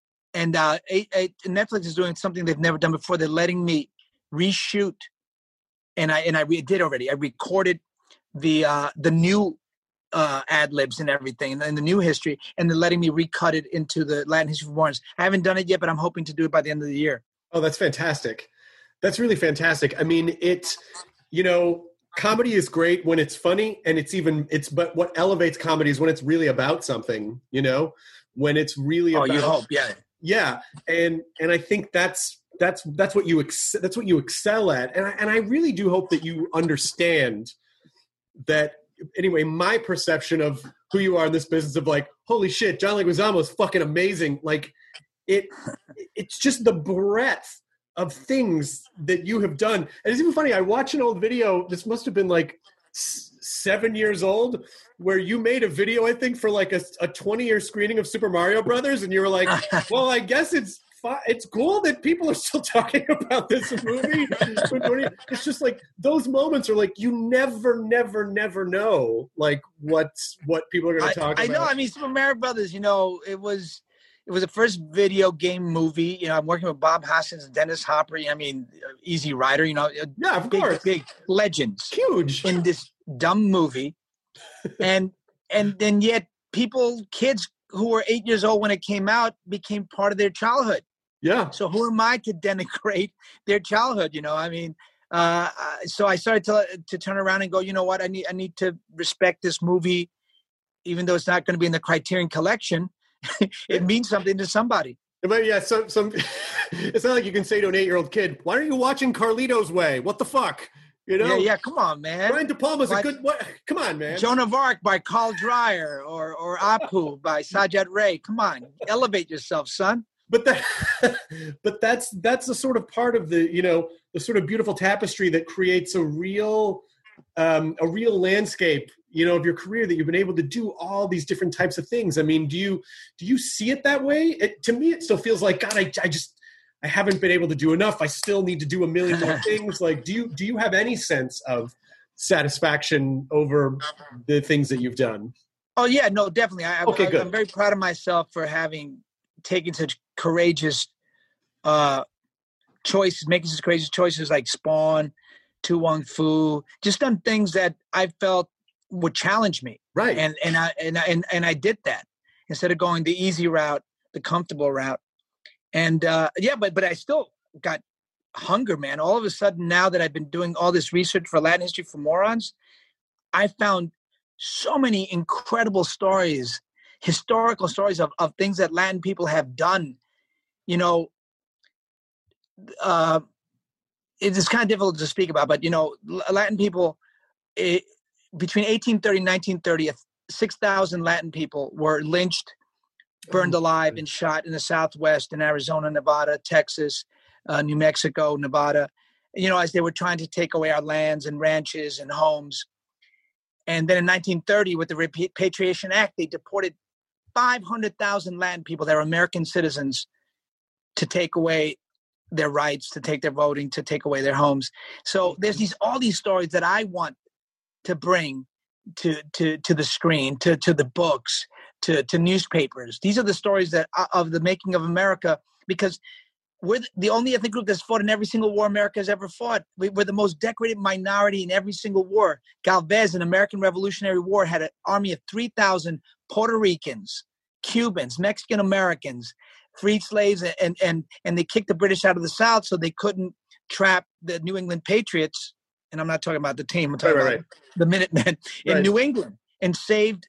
Netflix is doing something they've never done before. They're letting me reshoot. And I did already. I recorded the new ad libs and everything, and the new history, and they're letting me recut it into the Latin History for Morons. I haven't done it yet, but I'm hoping to do it by the end of the year. Oh, that's fantastic. That's really fantastic. I mean, comedy is great when it's funny, and but what elevates comedy is when it's really about something, when it's really about. Oh, you hope, yeah. Yeah. And I think that's what you excel at. And I really do hope that you understand that. Anyway, my perception of who you are in this business, of like, holy shit, John Leguizamo is fucking amazing. Like, it's just the breadth of things that you have done. And it's even funny, I watched an old video. This must have been like 7 years old, where you made a video, I think, for like a 20-year screening of Super Mario Brothers, and you were like, well, I guess it's cool that people are still talking about this movie. It's just like those moments are like, you never know like what people are going to talk about. I know. I mean, Super Mario Brothers, it was the first video game movie. I'm working with Bob Hoskins and Dennis Hopper. I mean, Easy Rider, yeah, of course. Big legends. Huge. In this dumb movie. And then yet kids who were 8 years old when it came out became part of their childhood. Yeah. So who am I to denigrate their childhood? I mean, so I started to turn around and go, you know what? I need to respect this movie, even though it's not going to be in the Criterion Collection. It means something to somebody. But yeah, some it's not like you can say to an 8-year-old kid, "Why aren't you watching Carlito's Way?" What the fuck? Yeah. Come on, man. Brian De Palma's a good. What? Come on, man. Joan of Arc by Carl Dreyer or Apu by Sajat Ray. Come on, elevate yourself, son. But that's the sort of part of the the sort of beautiful tapestry that creates a real landscape of your career, that you've been able to do all these different types of things. I mean, do you see it that way? To me, it still feels like, God, I haven't been able to do enough. I still need to do a million more things. Like, do you have any sense of satisfaction over the things that you've done? Oh yeah, no, definitely. Good. I'm very proud of myself for having taken such courageous choices, making such courageous choices like Spawn, To Wong Fu, just done things that I felt would challenge me. Right. And I did that instead of going the easy route, the comfortable route. And but I still got hunger, man. All of a sudden, now that I've been doing all this research for Latin History for Morons, I found so many incredible stories, historical stories of things that Latin people have done. It's kind of difficult to speak about, but Latin people, between 1830 and 1930, 6,000 Latin people were lynched, burned alive, and shot in the Southwest, in Arizona, Nevada, Texas, New Mexico, Nevada, as they were trying to take away our lands and ranches and homes. And then in 1930, with the Repatriation Act, they deported 500,000 Latin people that were American citizens to take away their rights, to take their voting, to take away their homes. So there's all these stories that I want to bring to the screen, to the books, to newspapers. These are the stories that of the making of America, because we're the only ethnic group that's fought in every single war America has ever fought. We're the most decorated minority in every single war. Galvez, in American Revolutionary War, had an army of 3,000 Puerto Ricans, Cubans, Mexican Americans, freed slaves, and they kicked the British out of the South so they couldn't trap the New England Patriots. And I'm not talking about the team. I'm talking about the Minutemen in New England, and saved,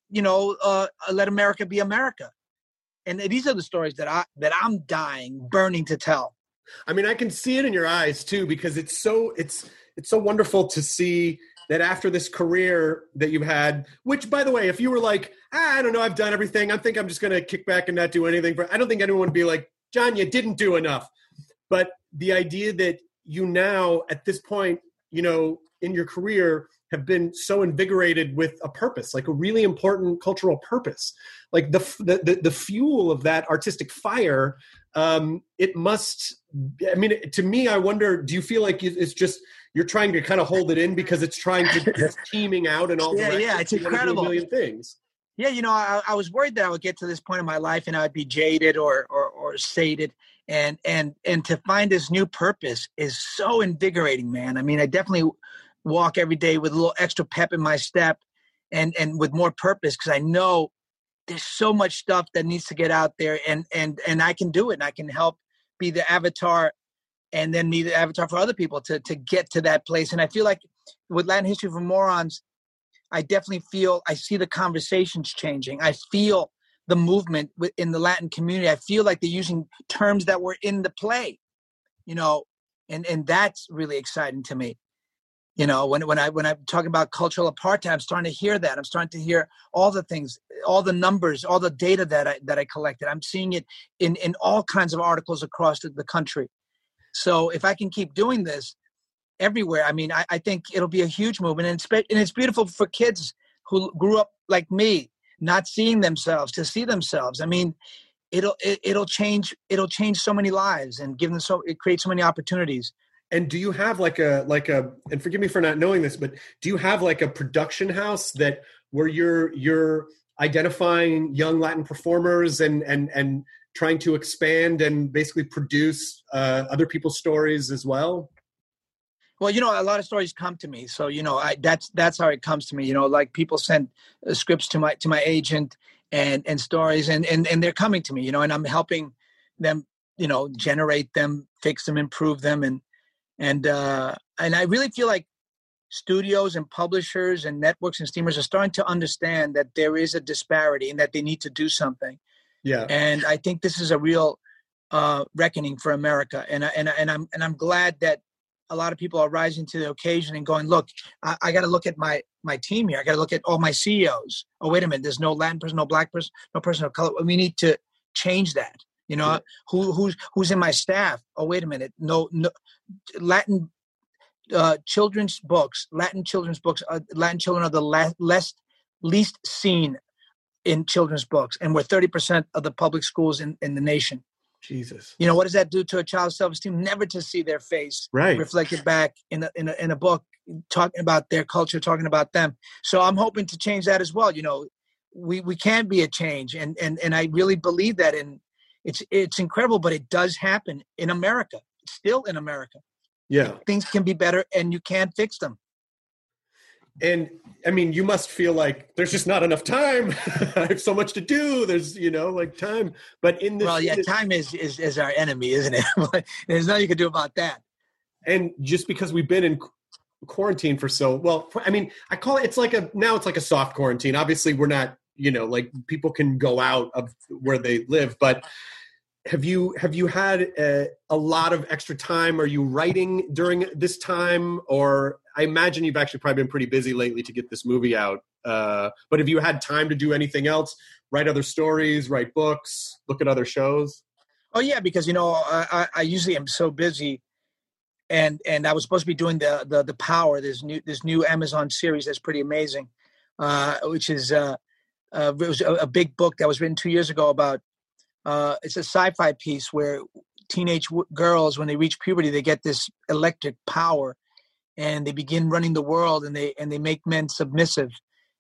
let America be America. And these are the stories that I'm dying, burning to tell. I mean, I can see it in your eyes too, because it's so wonderful to see that after this career that you've had, which, by the way, if you were like, I don't know, I've done everything, I think I'm just going to kick back and not do anything. I don't think anyone would be like, John, you didn't do enough. But the idea that you now, at this point, in your career, have been so invigorated with a purpose, like a really important cultural purpose, like the fuel of that artistic fire. It must, I mean, to me, I wonder, do you feel like it's just, you're trying to kind of hold it in because it's trying to, it's teaming out and all directions? Yeah, it's incredible. A million things. Yeah, I was worried that I would get to this point in my life and I'd be jaded or sated. And to find this new purpose is so invigorating, man. I mean, I definitely walk every day with a little extra pep in my step and with more purpose, because I know there's so much stuff that needs to get out there, and I can do it, and I can help be the avatar and then be the avatar for other people to get to that place. And I feel like with Latin History for Morons, I definitely feel, I see the conversations changing. I feel the movement in the Latin community. I feel like they're using terms that were in the play, and that's really exciting to me. When I'm talking about cultural apartheid, I'm starting to hear that. I'm starting to hear all the things, all the numbers, all the data that I collected. I'm seeing it in all kinds of articles across the country. So if I can keep doing this, everywhere. I mean, I think it'll be a huge movement, and it's beautiful for kids who grew up like me, not seeing themselves to see themselves. I mean, it'll change so many lives and it creates so many opportunities. And do you have like a and forgive me for not knowing this, but do you have like a production house where you're identifying young Latin performers and trying to expand and basically produce other people's stories as well? Well, a lot of stories come to me, so that's how it comes to me. Like people send scripts to my agent and stories, and they're coming to me, and I'm helping them, generate them, fix them, improve them, and I really feel like studios and publishers and networks and streamers are starting to understand that there is a disparity and that they need to do something. Yeah, and I think this is a real reckoning for America, and I'm glad that a lot of people are rising to the occasion and going, look, I got to look at my team here. I got to look at all my CEOs. Oh, wait a minute. There's no Latin person, no Black person, no person of color. We need to change that. Yeah. Who's in my staff? Oh, wait a minute. No Latin children's books. Latin children are the least seen in children's books, and we're 30% of the public schools in the nation. Jesus. What does that do to a child's self-esteem? Never to see their face reflected back in a book, talking about their culture, talking about them. So I'm hoping to change that as well. We can be a change, and I really believe that. And it's incredible, but it does happen in America. It's still in America. Yeah, things can be better, and you can't fix them. And I mean, you must feel like there's just not enough time. I have so much to do. There's, like time. But in this, time is our enemy, isn't it? There's nothing you can do about that. And just because we've been in quarantine for I mean, I call it. It's like a soft quarantine. Obviously, we're not, like people can go out of where they live. But have you had a lot of extra time? Are you writing during this time, or I imagine you've actually probably been pretty busy lately to get this movie out. But have you had time to do anything else? Write other stories, write books, look at other shows? Oh yeah, because I usually am so busy, and I was supposed to be doing the Power, this new Amazon series that's pretty amazing, which is it was a big book that was written 2 years ago about. It's a sci-fi piece where teenage girls, when they reach puberty, they get this electric power, and they begin running the world, and they make men submissive.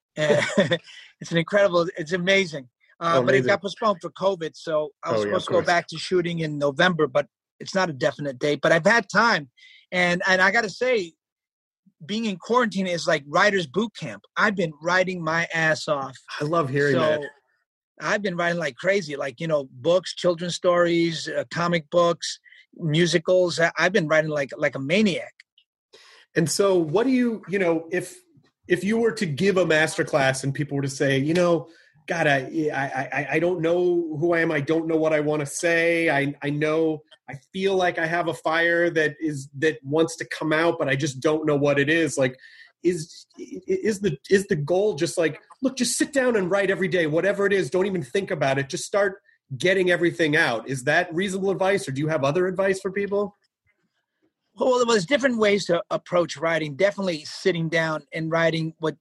It's amazing. But it got postponed for COVID, so I was supposed to go back to shooting in November, but it's not a definite date. But I've had time, and I got to say, being in quarantine is like writer's boot camp. I've been writing my ass off. I love hearing that. I've been writing like crazy, books, children's stories, comic books, musicals. I've been writing like a maniac. And so what do you, if you were to give a masterclass and people were to say, God, I don't know who I am. I don't know what I want to say. I feel like I have a fire that wants to come out, but I just don't know what it is. Like, is the goal just like, look, just sit down and write every day, whatever it is, don't even think about it. Just start getting everything out. Is that reasonable advice, or do you have other advice for people? Well, there's different ways to approach writing. Definitely sitting down and writing what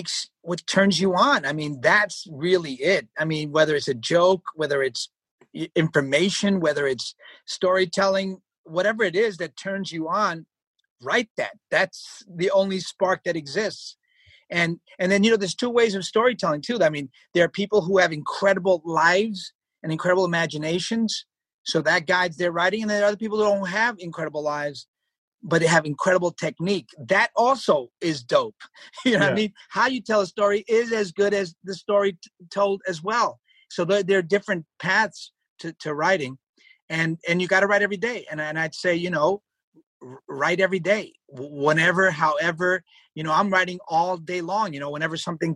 turns you on. I mean, that's really it. I mean, whether it's a joke, whether it's information, whether it's storytelling, whatever it is that turns you on, write that. That's the only spark that exists. And then, there's two ways of storytelling too. I mean, there are people who have incredible lives and incredible imaginations, so that guides their writing. And then there are other people who don't have incredible lives, but they have incredible technique. That also is dope. What I mean? How you tell a story is as good as the story told as well. So there are different paths to writing, and you got to write every day. And I'd say, write every day, whenever, however, I'm writing all day long. Whenever something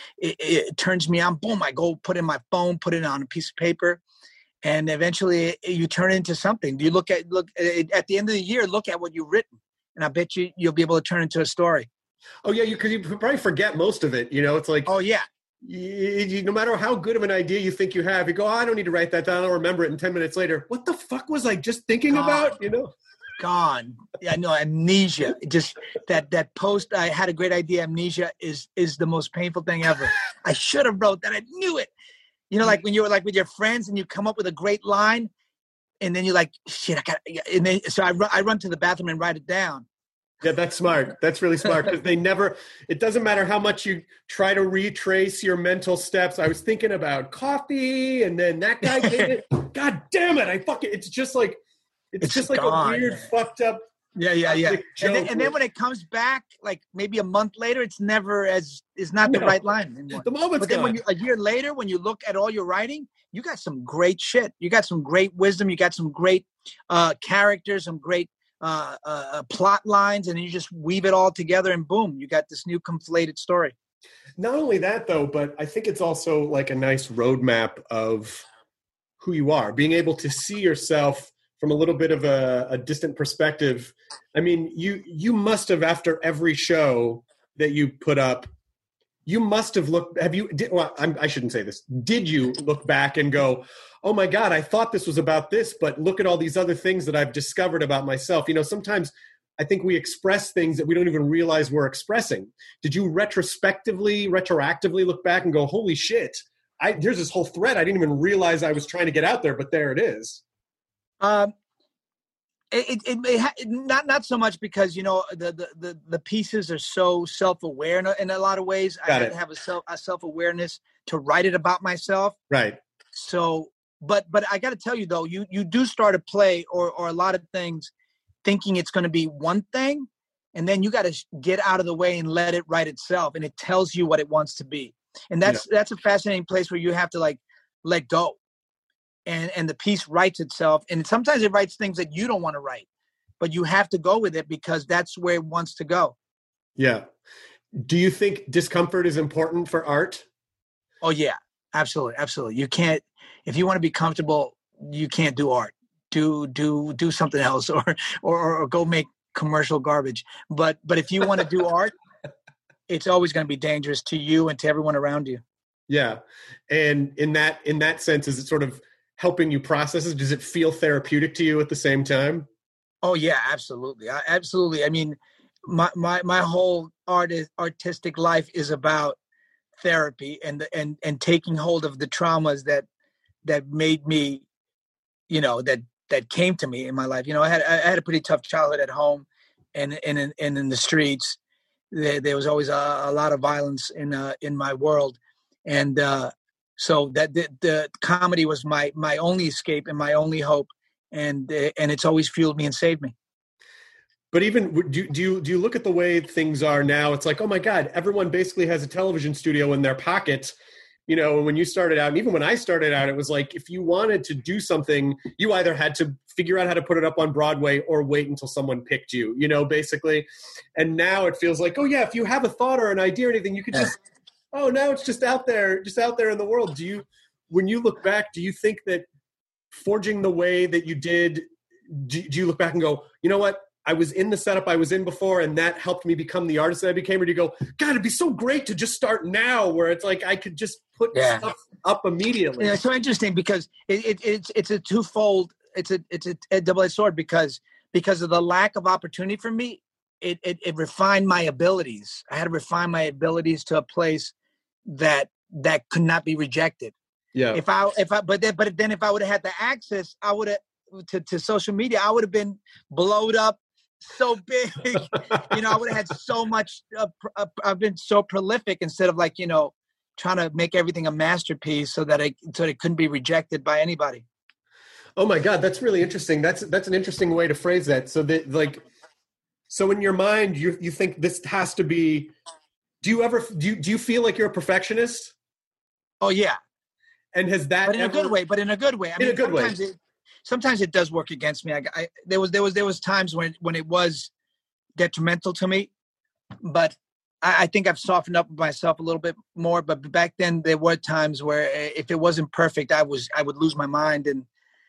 it turns me on, boom, I go put in my phone, put it on a piece of paper, and eventually you turn it into something. You look at the end of the year, look at what you've written, and I bet you'll be able to turn it into a story. Oh yeah, because you probably forget most of it. It's like, oh yeah. No matter how good of an idea you think you have, you go, I don't need to write that down. I'll remember it. And 10 minutes later, what the fuck was I just thinking about? gone. Yeah, I know, amnesia. Just that post, I had a great idea. Amnesia is the most painful thing ever. I should have wrote that. I knew it. You know, like when you were like with your friends and you come up with a great line, and then you're like, shit, I got. And then so I run to the bathroom and write it down. Yeah, that's smart. That's really smart because it doesn't matter how much you try to retrace your mental steps. I was thinking about coffee and then that guy did it. God damn it. It's just like gone, a weird fucked up. Yeah. And then when it comes back, like maybe a month later, it's not the right line anymore. The moment's but then gone. a year later, when you look at all your writing, you got some great shit. You got some great wisdom. You got some great characters, some great plot lines, and you just weave it all together and boom, you got this new conflated story. Not only that though, but I think it's also like a nice roadmap of who you are, being able to see yourself from a little bit of a distant perspective. I mean, you must have, after every show that you put up, you must have looked, I shouldn't say this. Did you look back and go, oh my God, I thought this was about this, but look at all these other things that I've discovered about myself. You know, sometimes I think we express things that we don't even realize we're expressing. Did you retroactively look back and go, holy shit, there's this whole thread I didn't even realize I was trying to get out there, but there it is. Not so much because, you know, the pieces are so self-aware in a lot of ways. I had to have a self-awareness to write it about myself. Right. So, but I got to tell you though, you do start a play or a lot of things thinking it's going to be one thing, and then you got to get out of the way and let it write itself, and it tells you what it wants to be. And that's a fascinating place where you have to like let go. And the piece writes itself. And sometimes it writes things that you don't want to write, but you have to go with it because that's where it wants to go. Yeah. Do you think discomfort is important for art? Oh yeah, absolutely. Absolutely. You can't, if you want to be comfortable, you can't do art. Do something else or go make commercial garbage. But if you want to do art, it's always going to be dangerous to you and to everyone around you. Yeah. And in that sense, is it sort of helping you process it? Does it feel therapeutic to you at the same time? Oh yeah, absolutely. Absolutely. I mean, my whole artistic life is about therapy and taking hold of the traumas that made me, you know, that came to me in my life. You know, I had a pretty tough childhood at home and in the streets. There was always a lot of violence in my world. And so that the comedy was my only escape and my only hope, and it's always fueled me and saved me. But even do you look at the way things are now? It's like, oh my God, everyone basically has a television studio in their pocket. You know, when you started out, and even when I started out, it was like if you wanted to do something, you either had to figure out how to put it up on Broadway or wait until someone picked you. You know, basically. And now it feels like, oh yeah, if you have a thought or an idea or anything, you could just. Oh, now it's just out there in the world. When you look back, do you think that forging the way that you did, do you look back and go, you know what? I was in the setup I was in before, and that helped me become the artist that I became? Or do you go, God, it'd be so great to just start now, where it's like I could just put stuff up immediately? Yeah, it's so interesting because it's a twofold. It's a double-edged sword because of the lack of opportunity for me. It refined my abilities. I had to refine my abilities to a place that could not be rejected. Yeah. But then if I would have had the access, I would have to social media, I would have been blowed up so big. You know, I would have had so much. I've been so prolific instead of like, you know, trying to make everything a masterpiece so that it couldn't be rejected by anybody. Oh my God, that's really interesting. That's an interesting way to phrase that. So that like. So in your mind, you think this has to be. Do you feel like you're a perfectionist? Oh yeah. And has that? But in a good way. I mean, a good way. Sometimes it does work against me. There was times when it was detrimental to me, but I think I've softened up myself a little bit more. But back then, there were times where if it wasn't perfect, I would lose my mind and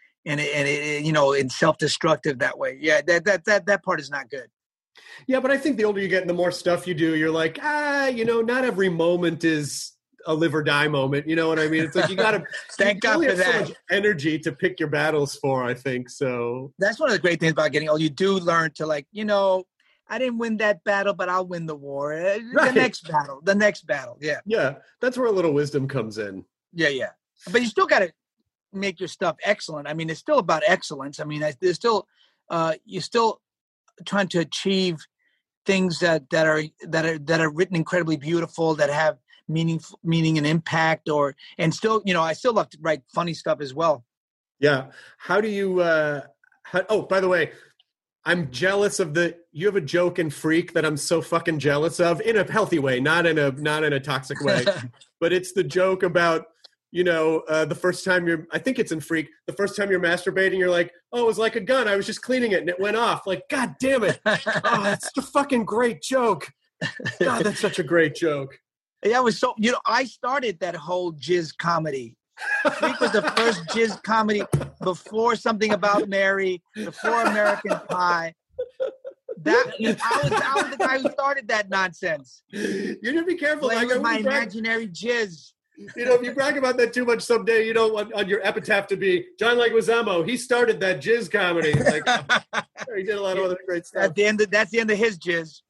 it, you know, and self-destructive that way. Yeah, that part is not good. Yeah, but I think the older you get and the more stuff you do, you're like, you know, not every moment is a live or die moment. You know what I mean? It's like you got to Thank God for have so that. much energy to pick your battles for, I think. So That's one of the great things about getting old. You do learn to, like, I didn't win that battle, but I'll win the war. The Right. next battle. Yeah. Yeah, that's where a little wisdom comes in. Yeah. But you still got to make your stuff excellent. I mean, it's still about excellence. I mean, there's still, you're still trying to achieve things that are written incredibly beautiful, that have meaning and impact, and still, I still love to write funny stuff as well. Yeah. How do you, oh, by the way, I'm jealous of you have a joke in Freak that I'm so fucking jealous of, in a healthy way, not in a toxic way, but it's the joke about, the first time I think it's in Freak, the first time you're masturbating, you're like, oh, it was like a gun. I was just cleaning it and it went off. Like, God damn it. Oh, that's a fucking great joke. God, that's such a great joke. Yeah, it was so, I started that whole jizz comedy. Freak was the first jizz comedy before Something About Mary, before American Pie. I was the guy who started that nonsense. You need to be careful. Playing with my imaginary jizz. If you brag about that too much someday, you don't want on your epitaph to be John Leguizamo. He started that jizz comedy. Like, he did a lot of other great stuff. That's the end of his jizz.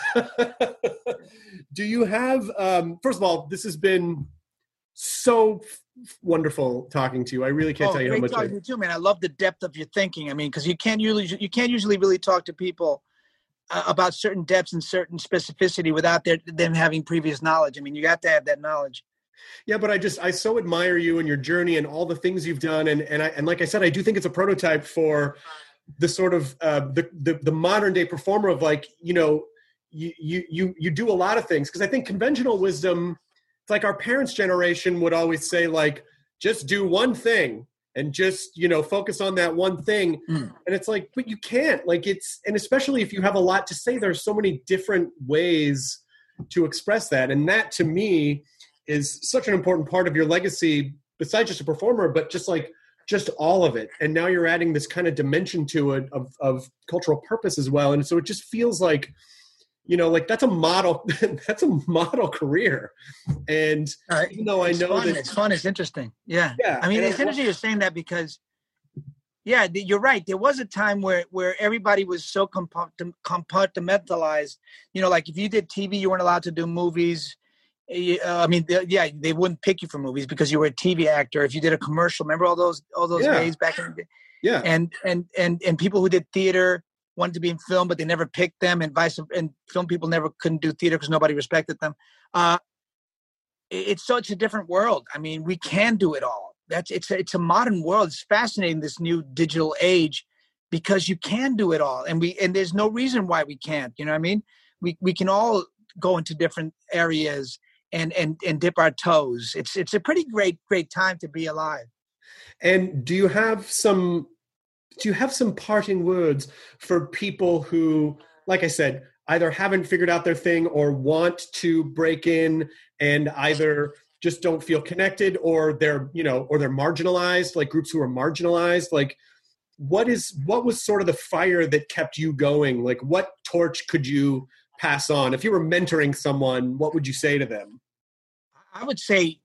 Do you have? First of all, this has been so wonderful talking to you. I really can't tell you how much. Talking to you too, man. I love the depth of your thinking. I mean, because you can't usually really talk to people about certain depths and certain specificity without them having previous knowledge. I mean, you have to have that knowledge. Yeah, but I so admire you and your journey and all the things you've done, and like I said, I do think it's a prototype for the sort of the modern day performer of, like, you do a lot of things, because I think conventional wisdom, it's like our parents' generation would always say, like, just do one thing and just focus on that one thing, and it's like, but you can't, like, and especially if you have a lot to say, there's so many different ways to express that, and that to me is such an important part of your legacy, besides just a performer, but just all of it. And now you're adding this kind of dimension to it of cultural purpose as well. And so it just feels like, like that's a model career. And even though I know that it's fun, it's interesting. Yeah. I mean, it's interesting you're saying that, because you're right. There was a time where everybody was so compartmentalized, like if you did TV, you weren't allowed to do movies. I mean, they wouldn't pick you for movies because you were a TV actor. If you did a commercial, remember all those days back in the day? Yeah. And people who did theater wanted to be in film, but they never picked them, and film people couldn't do theater because nobody respected them. It's such a different world. I mean, we can do it all. It's a modern world. It's fascinating, this new digital age, because you can do it all, and there's no reason why we can't. You know what I mean? We can all go into different areas and dip our toes. It's a pretty great time to be alive. And do you have some parting words for people who, like I said, either haven't figured out their thing or want to break in and either just don't feel connected, or they're marginalized, like groups who are marginalized? Like, what was sort of the fire that kept you going? Like, what torch could you pass on? If you were mentoring someone, what would you say to them? I would say,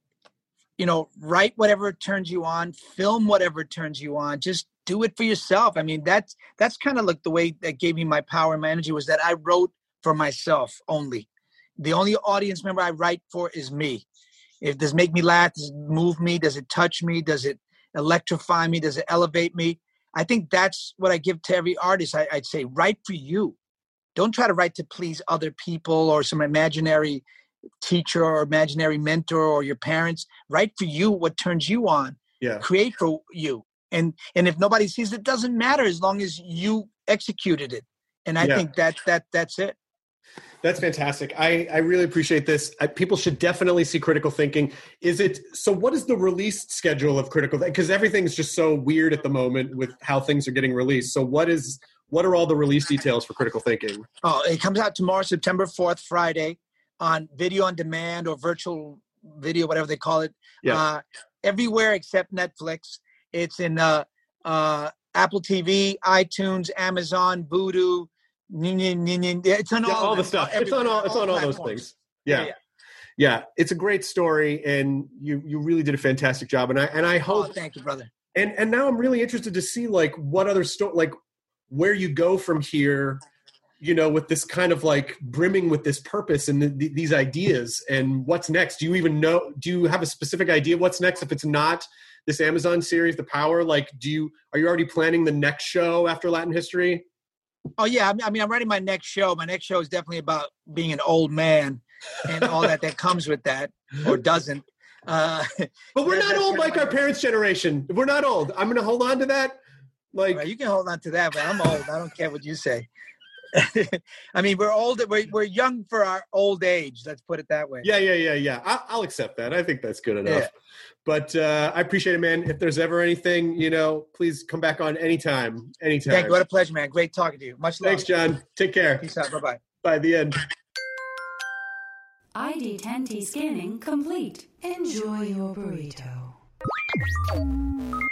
write whatever turns you on, film whatever turns you on, just do it for yourself. I mean, that's kind of like the way that gave me my power and my energy, was that I wrote for myself only. The only audience member I write for is me. If does it make me laugh, does it move me, does it touch me, does it electrify me, does it elevate me? I think that's what I give to every artist. I'd say, write for you. Don't try to write to please other people or some imaginary teacher or imaginary mentor or your parents. Write for you what turns you on. Yeah. Create for you. And if nobody sees it, doesn't matter, as long as you executed it. And I think that's it. That's fantastic. I really appreciate this. People should definitely see Critical Thinking. What is the release schedule of Critical Thinking? Because everything's just so weird at the moment with how things are getting released. So what are all the release details for Critical Thinking? Oh, it comes out tomorrow, September 4th, Friday, on video on demand or virtual video, whatever they call it. Yeah. Everywhere except Netflix. It's in Apple TV, iTunes, Amazon, Vudu. It's on all the stuff. It's on all those things. Yeah. Yeah, it's a great story, and you really did a fantastic job. And I hope. Oh, thank you, brother. And now I'm really interested to see like what other like where you go from here, you know, with this kind of like brimming with this purpose and these ideas, and what's next. Do you even know? Do you have a specific idea what's next? If it's not this Amazon series, The Power, like, are you already planning the next show after Latin History? Oh yeah, I mean, I'm writing my next show. My next show is definitely about being an old man and all that comes with that, or doesn't. But we're not old like our parents' generation. We're not old. I'm going to hold on to that. Like, right, you can hold on to that, but I'm old. I don't care what you say. I mean, we're old. We're young for our old age. Let's put it that way. Yeah. I'll accept that. I think that's good enough. Yeah. But I appreciate it, man. If there's ever anything, you know, please come back on anytime. Thank you. What a pleasure, man. Great talking to you. Much love. Thanks, John. Take care. Peace out. Bye-bye. Bye. The end. ID10T scanning complete. Enjoy your burrito.